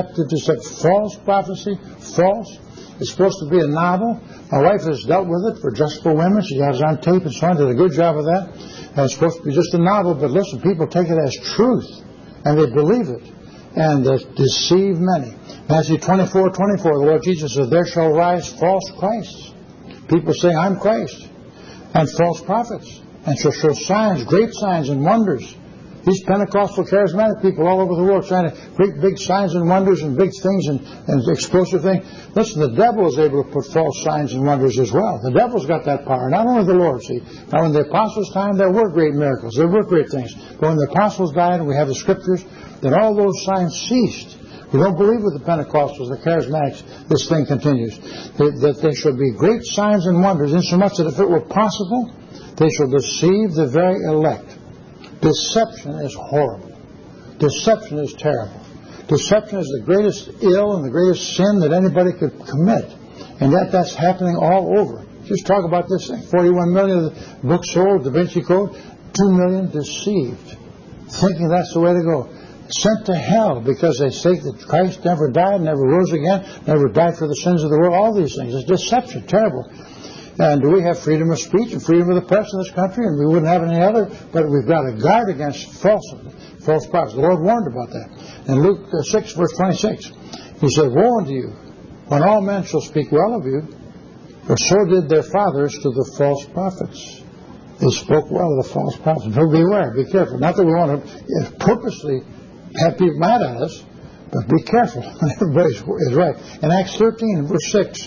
false prophecy, false. It's supposed to be a novel. My wife has dealt with it for Just for Women. She has it on tape and so on. Did a good job of that. And it's supposed to be just a novel, but listen, people take it as truth, and they believe it, and deceive many. Matthew 24:24, the Lord Jesus said, there shall rise false Christs. People saying, I'm Christ. And false prophets. And shall show signs, great signs and wonders. These Pentecostal charismatic people all over the world trying to create big signs and wonders and big things and explosive things. Listen, the devil is able to put false signs and wonders as well. The devil's got that power, not only the Lord, see. Now, in the apostles' time, there were great miracles. There were great things. But when the apostles died and we have the Scriptures, then all those signs ceased. We don't believe with the Pentecostals, the charismatics, this thing continues. That there shall be great signs and wonders, insomuch that if it were possible, they shall deceive the very elect. Deception is horrible. Deception is terrible. Deception is the greatest ill and the greatest sin that anybody could commit. And yet that's happening all over. Just talk about this thing. 41 million of the books sold, Da Vinci Code, 2 million deceived, thinking that's the way to go. Sent to hell because they say that Christ never died, never rose again, never died for the sins of the world, all these things. It's deception, terrible. And we have freedom of speech and freedom of the press in this country, and we wouldn't have any other, but we've got to guard against false prophets. The Lord warned about that. In Luke 6, verse 26, He said, woe unto you, when all men shall speak well of you, for so did their fathers to the false prophets. They spoke well of the false prophets. So beware, be careful. Not that we want to purposely have people mad at us, but be careful when everybody is right. In Acts 13 and verse 6,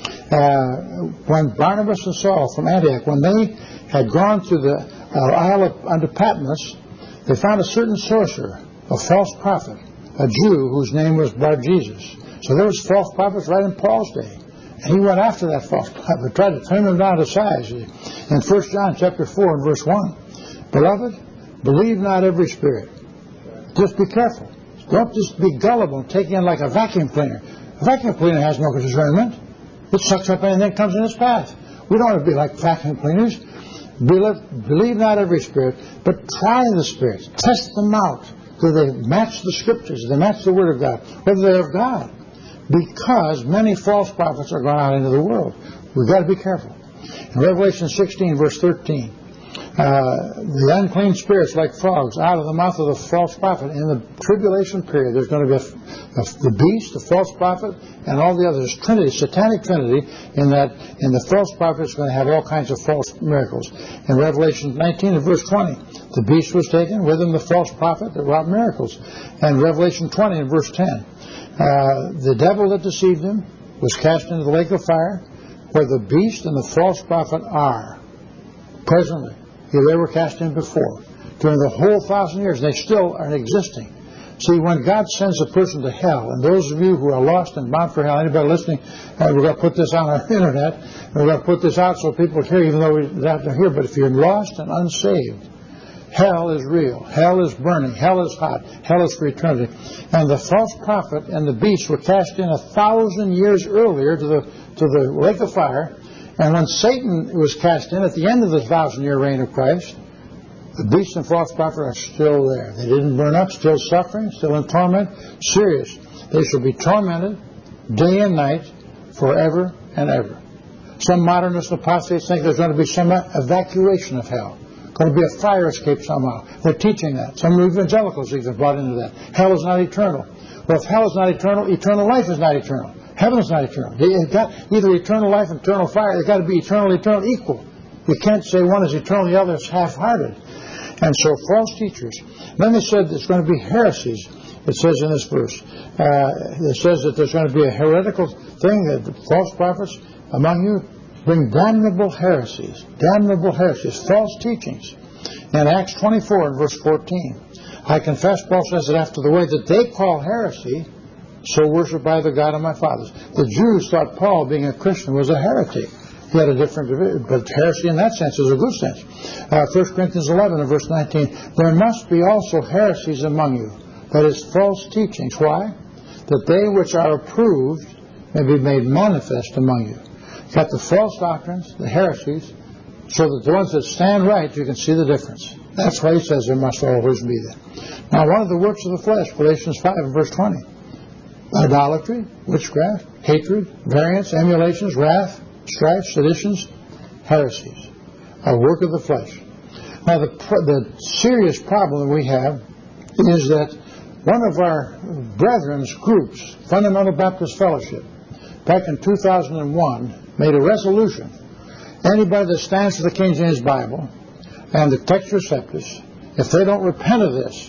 when Barnabas and Saul from Antioch, when they had gone to the isle unto Patmos, they found a certain sorcerer, a false prophet, a Jew whose name was Bar-Jesus. So there was false prophets right in Paul's day. And he went after that false prophet, tried to trim him down to size. In 1 John chapter 4 and verse 1, beloved, believe not every spirit. Just be careful. Don't just be gullible and take in like a vacuum cleaner. A vacuum cleaner has no discernment. It sucks up anything that comes in its path. We don't want to be like vacuum cleaners. Believe not every spirit, but try the spirits. Test them out. Do they match the Scriptures? Do they match the Word of God? Whether they're of God. Because many false prophets are going out into the world. We've got to be careful. In Revelation 16, verse 13, the unclean spirits like frogs out of the mouth of the false prophet. In the tribulation period, there's going to be the beast, the false prophet, and all the others. Trinity, satanic trinity, in the false prophet is going to have all kinds of false miracles. In Revelation 19 and verse 20, the beast was taken, with him the false prophet that wrought miracles. And Revelation 20 and verse 10, the devil that deceived him was cast into the lake of fire, where the beast and the false prophet are presently. They were cast in before. During the whole 1,000 years, they still are existing. See, when God sends a person to hell, and those of you who are lost and bound for hell, anybody listening, we're going to put this on our internet, and we're going to put this out so people hear, even though we have to hear, but if you're lost and unsaved, hell is real. Hell is burning. Hell is hot. Hell is for eternity. And the false prophet and the beast were cast in 1,000 years earlier to the lake of fire. And when Satan was cast in at the end of the 1,000-year reign of Christ, the beast and false prophet are still there. They didn't burn up, still suffering, still in torment. Serious. They shall be tormented day and night forever and ever. Some modernists and apostates think there's going to be some evacuation of hell. Going to be a fire escape somehow. They're teaching that. Some evangelicals even brought into that. Hell is not eternal. Well, if hell is not eternal, eternal life is not eternal. Heaven is not eternal. You've got either eternal life and eternal fire. They've got to be eternal equal. You can't say one is eternal, the other is half-hearted. And so false teachers. Then they said there's going to be heresies. It says in this verse. It says that there's going to be a heretical thing, that the false prophets among you bring damnable heresies, false teachings. In Acts 24 and verse 14, I confess, Paul says, that after the way that they call heresy, so worshipped by the God of my fathers. The Jews thought Paul, being a Christian, was a heretic. He had a different, but heresy in that sense is a good sense. 1 Corinthians 11 and verse 19, there must be also heresies among you, that is, false teachings. Why? That they which are approved may be made manifest among you. You've got the false doctrines, the heresies, so that the ones that stand right, you can see the difference. That's why he says there must always be that. Now, one of the works of the flesh, Galatians 5 and verse 20, idolatry, witchcraft, hatred, variance, emulations, wrath, strife, seditions, heresies, a work of the flesh. Now, the serious problem that we have is that one of our brethren's groups, Fundamental Baptist Fellowship, back in 2001, made a resolution. Anybody that stands for the King James Bible and the text receptus, if they don't repent of this,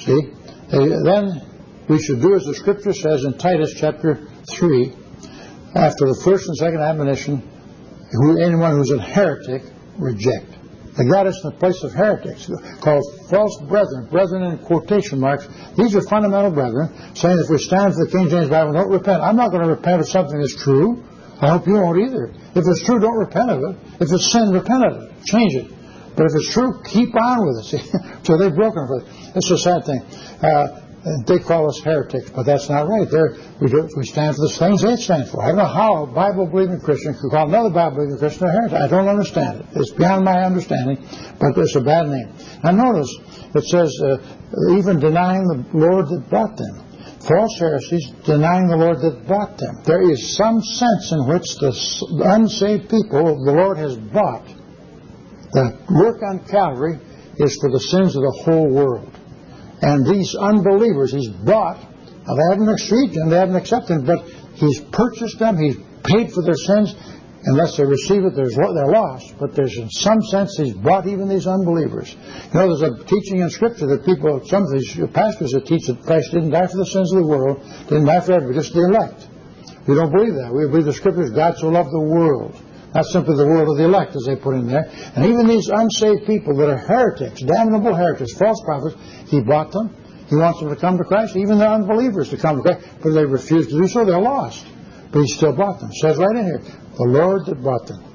then we should do as the Scripture says in Titus chapter 3, after the first and second admonition, anyone who's a heretic, reject. They got us in the place of heretics, called false brethren in quotation marks. These are fundamental brethren, saying if we stand for the King James Bible, don't repent. I'm not going to repent of something that's true. I hope you won't either. If it's true, don't repent of it. If it's sin, repent of it. Change it. But if it's true, keep on with it. So they've broken with it. It's a sad thing. They call us heretics, but that's not right. We stand for the things they stand for. I don't know how a Bible-believing Christian could call another Bible-believing Christian a heretic. I don't understand it. It's beyond my understanding, but it's a bad name. Now notice, it says, even denying the Lord that bought them. False heresies, denying the Lord that bought them. There is some sense in which the unsaved people the Lord has bought. The work on Calvary is for the sins of the whole world. And these unbelievers, he's bought. Now, they haven't received him, they haven't accepted him, but he's purchased them, he's paid for their sins, unless they receive it, they're lost. But there's, in some sense, He's brought even these unbelievers. You know, there's a teaching in Scripture that some of these pastors that teach that Christ didn't die for the sins of the world, didn't die for everybody, just the elect. We don't believe that. We believe the Scriptures, God so loved the world. Not simply the world of the elect, as they put in there. And even these unsaved people that are heretics, damnable heretics, false prophets, He brought them. He wants them to come to Christ, even the unbelievers to come to Christ. But if they refuse to do so, they're lost. But He still brought them. It says right in here, the Lord that brought them.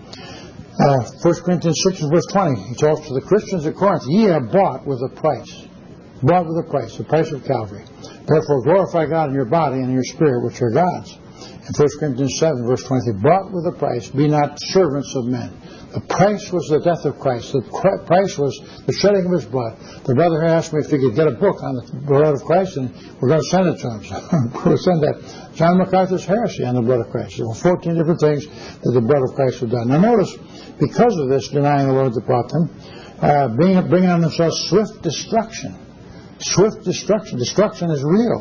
1 Corinthians 6 and verse 20, He talks to the Christians at Corinth, ye are bought with a price. Bought with a price, the price of Calvary. Therefore glorify God in your body and in your spirit, which are God's. In 1 Corinthians 7 verse 20, bought with a price, be not servants of men. The price was the death of Christ. The price was the shedding of His blood. The brother asked me if he could get a book on the blood of Christ, and we're going to send it to him. So we'll send that. John MacArthur's heresy on the blood of Christ. There were 14 different things that the blood of Christ had done. Now notice, because of this, denying the Lord that brought them, bringing on themselves swift destruction. Swift destruction. Destruction is real.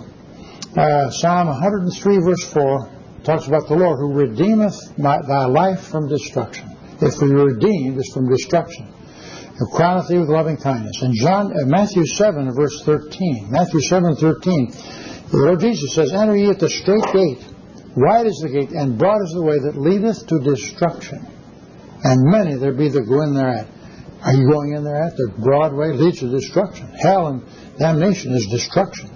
Psalm 103 verse 4 talks about the Lord who redeemeth thy life from destruction. If we are redeemed, it's from destruction. Who crowneth thee with loving kindness. And Matthew 7 verse 13. Matthew 7:13. The Lord Jesus says, enter ye at the strait gate. Wide is the gate, and broad is the way that leadeth to destruction. And many there be that go in thereat. Are you going in thereat? The broad way leads to destruction. Hell and damnation is destruction.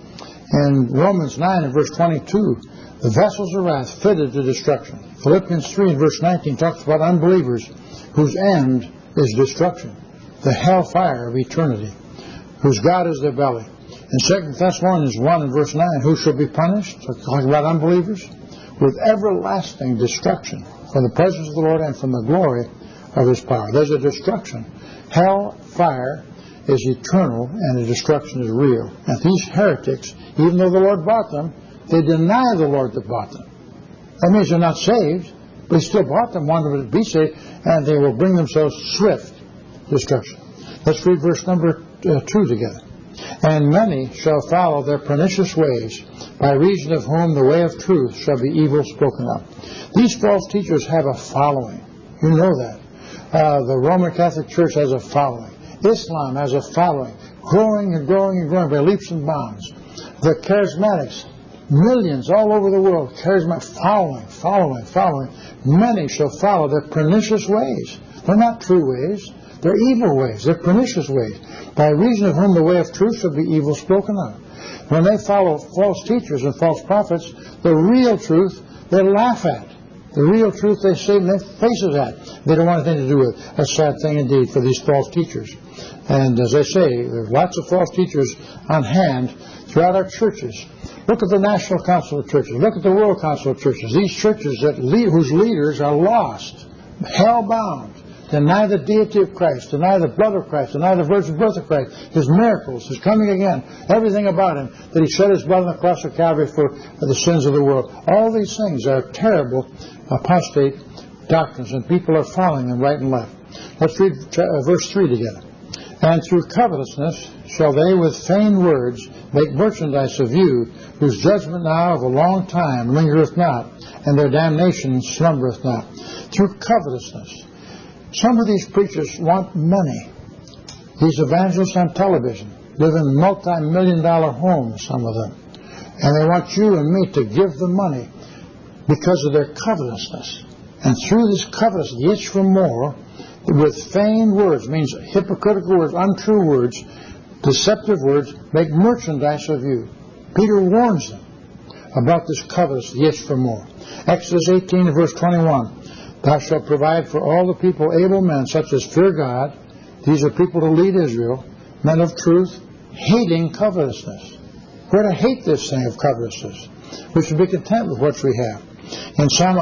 In Romans 9 and verse 22, the vessels of wrath fitted to destruction. Philippians 3 and verse 19 talks about unbelievers whose end is destruction. The hell fire of eternity, whose God is their belly. In 2 Thessalonians 1 and verse 9, who shall be punished? Talking about unbelievers. With everlasting destruction from the presence of the Lord and from the glory of His power. There's a destruction. Hell fire is eternal and the destruction is real. And these heretics, even though the Lord bought them, they deny the Lord that bought them. That means they're not saved, but He still bought them, wanted them to be saved, and they will bring themselves swift destruction. Let's read verse number 2 together. And many shall follow their pernicious ways, by reason of whom the way of truth shall be evil spoken of. These false teachers have a following. You know that. The Roman Catholic Church has a following. Islam has a following, growing and growing and growing by leaps and bounds. The charismatics, millions all over the world, charismatic, following. Many shall follow their pernicious ways. They're not true ways. They're evil ways. They're pernicious ways. By reason of whom the way of truth shall be evil spoken of. When they follow false teachers and false prophets, the real truth they laugh at. The real truth they say in their faces at. They don't want anything to do with it. A sad thing indeed for these false teachers. And as I say, there's lots of false teachers on hand throughout our churches. Look at the National Council of Churches. Look at the World Council of Churches. These churches whose leaders are lost, hell-bound, deny the deity of Christ, deny the blood of Christ, deny the virgin birth of Christ, His miracles, His coming again, everything about Him, that He shed His blood on the cross of Calvary for the sins of the world. All these things are terrible apostate doctrines, and people are following them right and left. Let's read verse 3 together. And through covetousness shall they with feigned words make merchandise of you, whose judgment now of a long time lingereth not, and their damnation slumbereth not. Through covetousness. Some of these preachers want money. These evangelists on television live in multi-million-dollar homes, some of them. And they want you and me to give them money because of their covetousness. And through this covetousness, the itch for more, with feigned words, means hypocritical words, untrue words, deceptive words, make merchandise of you. Peter warns them about this covetousness, the itch for more. Exodus 18 verse 21. Thou shalt provide for all the people able men, such as fear God. These are people to lead Israel, men of truth, hating covetousness. We're to hate this thing of covetousness. We should be content with what we have. In Psalm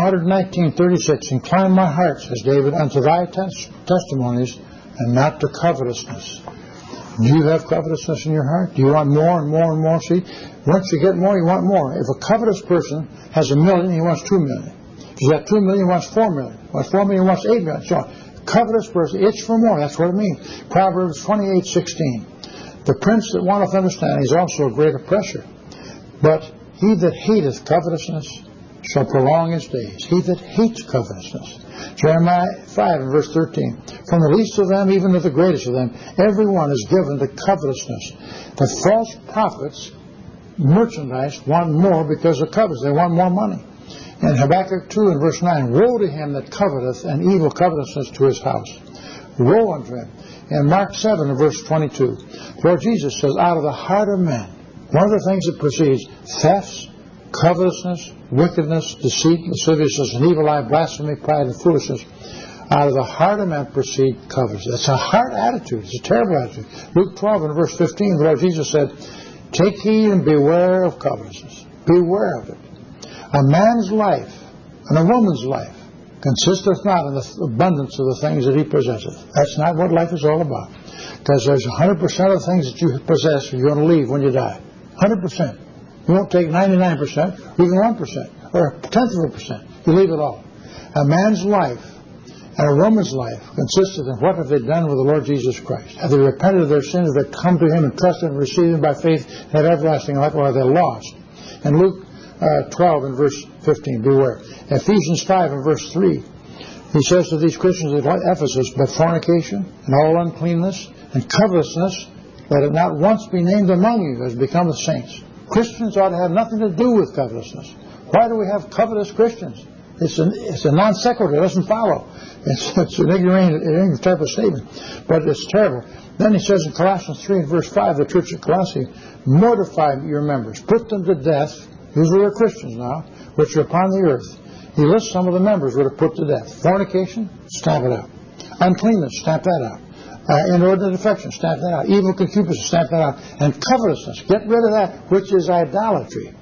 119:36, incline my heart, says David, unto thy testimonies, and not to covetousness. Do you have covetousness in your heart? Do you want more and more and more? See, once you get more, you want more. If a covetous person has $1 million, he wants $2 million. If he's got $2 million, he wants $4 million. If he wants $4 million, he wants $8 million. So, covetous person, itch for more. That's what it means. Proverbs 28:16. The prince that wanteth understanding is also a great oppressor. But he that hateth covetousness shall prolong his days. He that hates covetousness. Jeremiah 5 and verse 13. From the least of them even to the greatest of them, every one is given to covetousness. The false prophets, merchandise, want more because of covetousness. They want more money. And Habakkuk 2 and verse 9, woe to him that coveteth, and evil covetousness to his house. Woe unto him. And Mark 7 and verse 22, the Lord Jesus says, out of the heart of men, one of the things that proceeds, thefts, covetousness, wickedness, deceit, lasciviousness, an evil eye, blasphemy, pride, and foolishness. Out of the heart of men proceed covetousness. It's a heart attitude. It's a terrible attitude. Luke 12 and verse 15, the Lord Jesus said, take heed and beware of covetousness. Beware of it. A man's life and a woman's life consisteth not in the abundance of the things that he possesseth. That's not what life is all about. Because there's 100% of the things that you possess you're going to leave when you die. 100%. You won't take 99%, even 1%, or a tenth of a percent. You leave it all. A man's life and a woman's life consisted in what have they done with the Lord Jesus Christ. Have they repented of their sins? Have they come to him and trusted and received him by faith and have everlasting life, or are they lost? And Luke 12 and verse 15, beware. Ephesians 5 and verse 3, he says to these Christians at Ephesus, but fornication and all uncleanness and covetousness, let it not once be named among you as becometh saints. Christians ought to have nothing to do with covetousness. Why do we have covetous Christians? It's a non sequitur. It doesn't follow. It's an ignorant type of statement. But it's terrible. Then he says in Colossians 3 and verse 5, the church at Colossae, mortify your members, put them to death. These are Christians now, which are upon the earth. He lists some of the members that are put to death. Fornication, stamp it out. Uncleanness, stamp that out. Inordinate affection, stamp that out. Evil concupiscence, stamp that out. And covetousness, get rid of that, which is idolatry.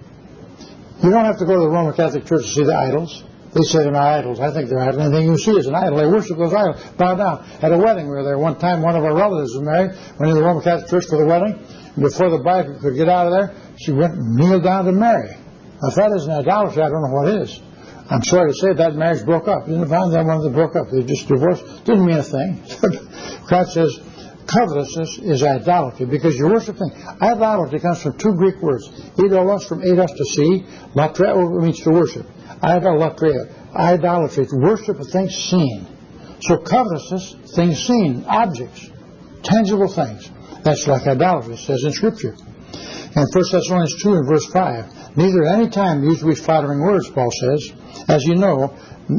You don't have to go to the Roman Catholic Church to see the idols. They say they're not idols. I think they're idols. Anything you see is an idol. They worship those idols. Bow down. At a wedding, we were there one time. One of our relatives was married. Went to the Roman Catholic Church for the wedding. And before the bride could get out of there, she went and kneeled down to Mary. Now, if that isn't idolatry, I don't know what is. I'm sorry to say that marriage broke up. You didn't find that one that broke up. They just divorced. Didn't mean a thing. God says covetousness is idolatry because you're worshiping. Idolatry comes from two Greek words. Eidolos from eidos to see. Latreo means to worship. Idolatria. Idolatry. Worship of things seen. So covetousness, things seen, objects, tangible things. That's like idolatry, it says in Scripture. And 1 Thessalonians 2 and verse 5, neither at any time use we flattering words, Paul says, as you know,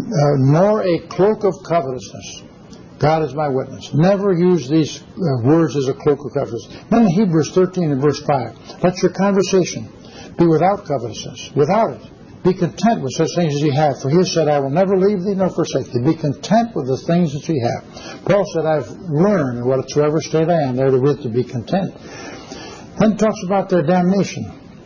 nor a cloak of covetousness. God is my witness. Never use these words as a cloak of covetousness. Then in Hebrews 13 and verse 5, let your conversation be without covetousness, without it. Be content with such things as ye have, for he has said, I will never leave thee nor forsake thee. Be content with the things that ye have. Paul said, I've learned in whatsoever state I am, therewith to be content. Then it talks about their damnation.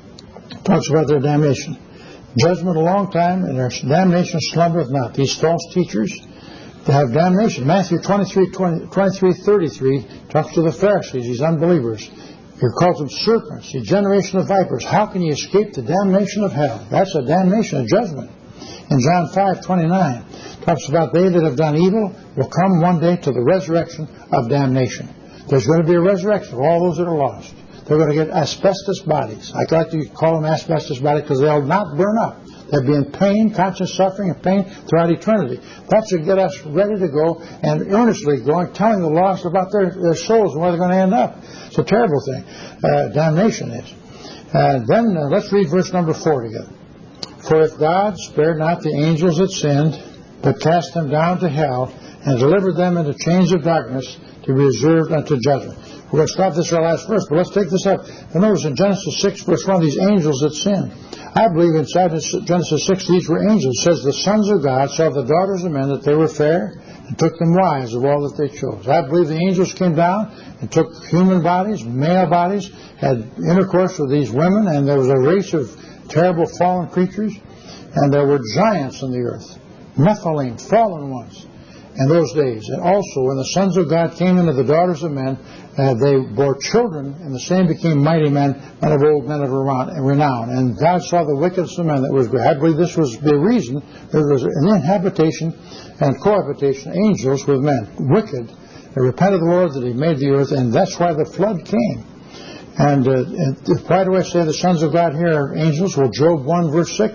Judgment a long time, and their damnation slumbereth not. These false teachers, they have damnation. Matthew 23:33 talks to the Pharisees, these unbelievers. He calls them serpents, the generation of vipers. How can you escape the damnation of hell? That's a damnation, a judgment. In John 5:29, talks about they that have done evil will come one day to the resurrection of damnation. There's going to be a resurrection of all those that are lost. They're going to get asbestos bodies. I like to call them asbestos bodies because they'll not burn up. They'll be in pain, conscious suffering, and pain throughout eternity. That should get us ready to go and earnestly going, telling the lost about their souls and where they're going to end up. It's a terrible thing. Damnation is. Then let's read verse number 4 together. For if God spared not the angels that sinned, but cast them down to hell, and delivered them into chains of darkness to be reserved unto judgment. We're going to stop this our last verse, but let's take this up. And notice in Genesis 6, verse 1, these angels that sinned. I believe inside Genesis 6, these were angels. It says, the sons of God saw the daughters of men that they were fair, and took them wives of all that they chose. I believe the angels came down and took human bodies, male bodies, had intercourse with these women, and there was a race of terrible fallen creatures, and there were giants on the earth, Nephilim, fallen ones, in those days. And also, when the sons of God came into the daughters of men, they bore children, and the same became mighty men, men of old, men of renown. And God saw the wickedness of men that was great. I believe this was the reason there was an inhabitation and cohabitation, angels with men, wicked. They repented of the Lord that he made the earth, and that's why the flood came. And why do I say the sons of God here are angels? Well, Job 1 verse 6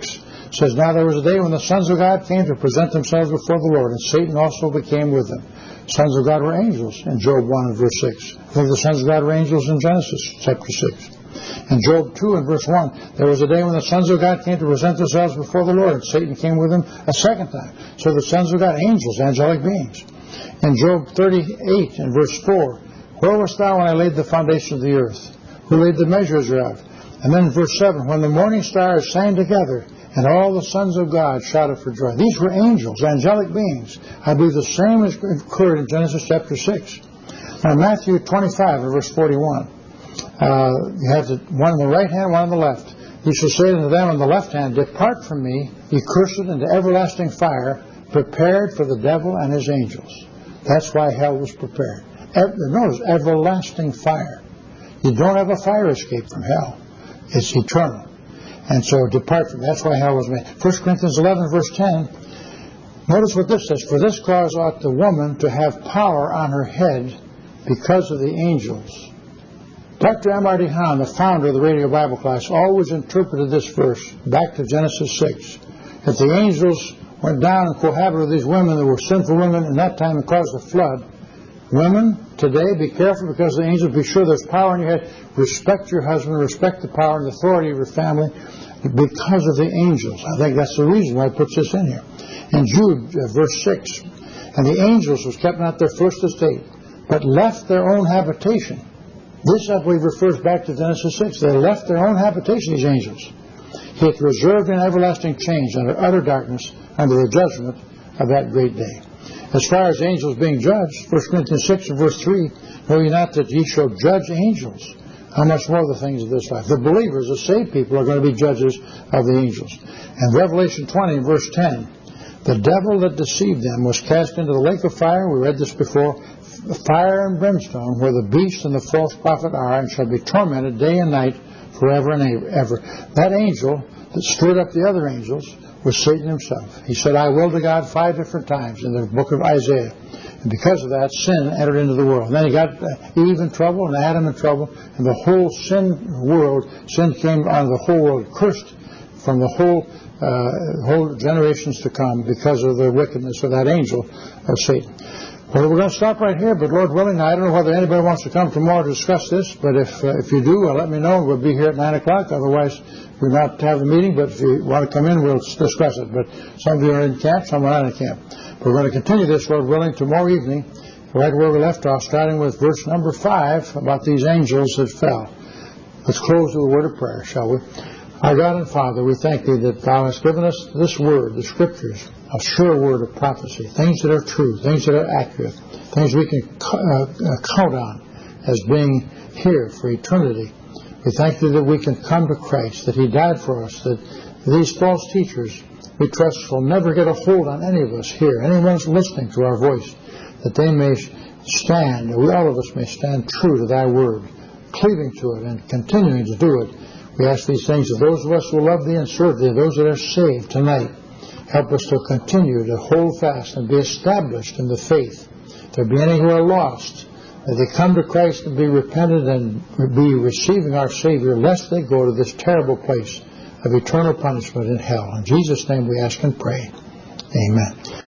It says, now there was a day when the sons of God came to present themselves before the Lord, and Satan also became with them. Sons of God were angels in Job 1 and verse 6. I think the sons of God were angels in Genesis chapter 6. In Job 2 and verse 1, there was a day when the sons of God came to present themselves before the Lord, and Satan came with them a second time. So the sons of God, angels, angelic beings. In Job 38 and verse 4, where wast thou when I laid the foundation of the earth? Who laid the measures thereof? And then in verse 7, when the morning stars sang together, and all the sons of God shouted for joy. These were angels, angelic beings. I believe the same as occurred in Genesis chapter 6. Now Matthew 25 and verse 41. You have the one on the right hand, one on the left. He shall say unto them on the left hand, depart from me, ye cursed, into everlasting fire, prepared for the devil and his angels. That's why hell was prepared. Notice, everlasting fire. You don't have a fire escape from hell. It's eternal. And so depart from it. That's why hell was made. 1 Corinthians 11 verse 10. Notice what this says. For this cause ought the woman to have power on her head because of the angels. Dr. M.R.D. Hahn, the founder of the Radio Bible Class, always interpreted this verse back to Genesis 6. If the angels went down and cohabited with these women that were sinful women in that time and caused a flood, women today, be careful because the angels, be sure there's power in your head. Respect your husband, respect the power and the authority of your family because of the angels. I think that's the reason why it puts this in here. In Jude, verse 6, and the angels was kept not their first estate, but left their own habitation. This, I believe, refers back to Genesis 6. They left their own habitation, these angels. He hath reserved in everlasting change under utter darkness under the judgment of that great day. As far as angels being judged, 1 Corinthians 6 and verse 3, know ye not that ye shall judge angels? How much more the things of this life? The believers, the saved people, are going to be judges of the angels. And Revelation 20 and verse 10, the devil that deceived them was cast into the lake of fire, we read this before, fire and brimstone, where the beast and the false prophet are, and shall be tormented day and night forever and ever. That angel that stirred up the other angels was Satan himself. He said, I will to God 5 different times in the book of Isaiah. And because of that, sin entered into the world. And then he got Eve in trouble and Adam in trouble, and the whole sin came on the whole world, cursed from the whole generations to come because of the wickedness of that angel of Satan. Well, we're going to stop right here, but Lord willing, I don't know whether anybody wants to come tomorrow to discuss this, but if you do, let me know. We'll be here at 9 o'clock. Otherwise, we'll not have a meeting, but if you want to come in, we'll discuss it. But some of you are in camp, some are not in camp. We're going to continue this, Lord willing, tomorrow evening, right where we left off, starting with verse number 5 about these angels that fell. Let's close with a word of prayer, shall we? Our God and Father, we thank Thee that Thou hast given us this word, the Scriptures, a sure word of prophecy, things that are true, things that are accurate, things we can count on as being here for eternity. We thank Thee that we can come to Christ, that He died for us, that these false teachers, we trust, will never get a hold on any of us here, anyone's listening to our voice, that they may stand, we all of us may stand true to Thy word, cleaving to it and continuing to do it. We ask these things of those of us who love Thee and serve Thee, those that are saved tonight. Help us to continue to hold fast and be established in the faith. If there be any who are lost, that they come to Christ and be repentant and be receiving our Savior, lest they go to this terrible place of eternal punishment in hell. In Jesus' name we ask and pray. Amen.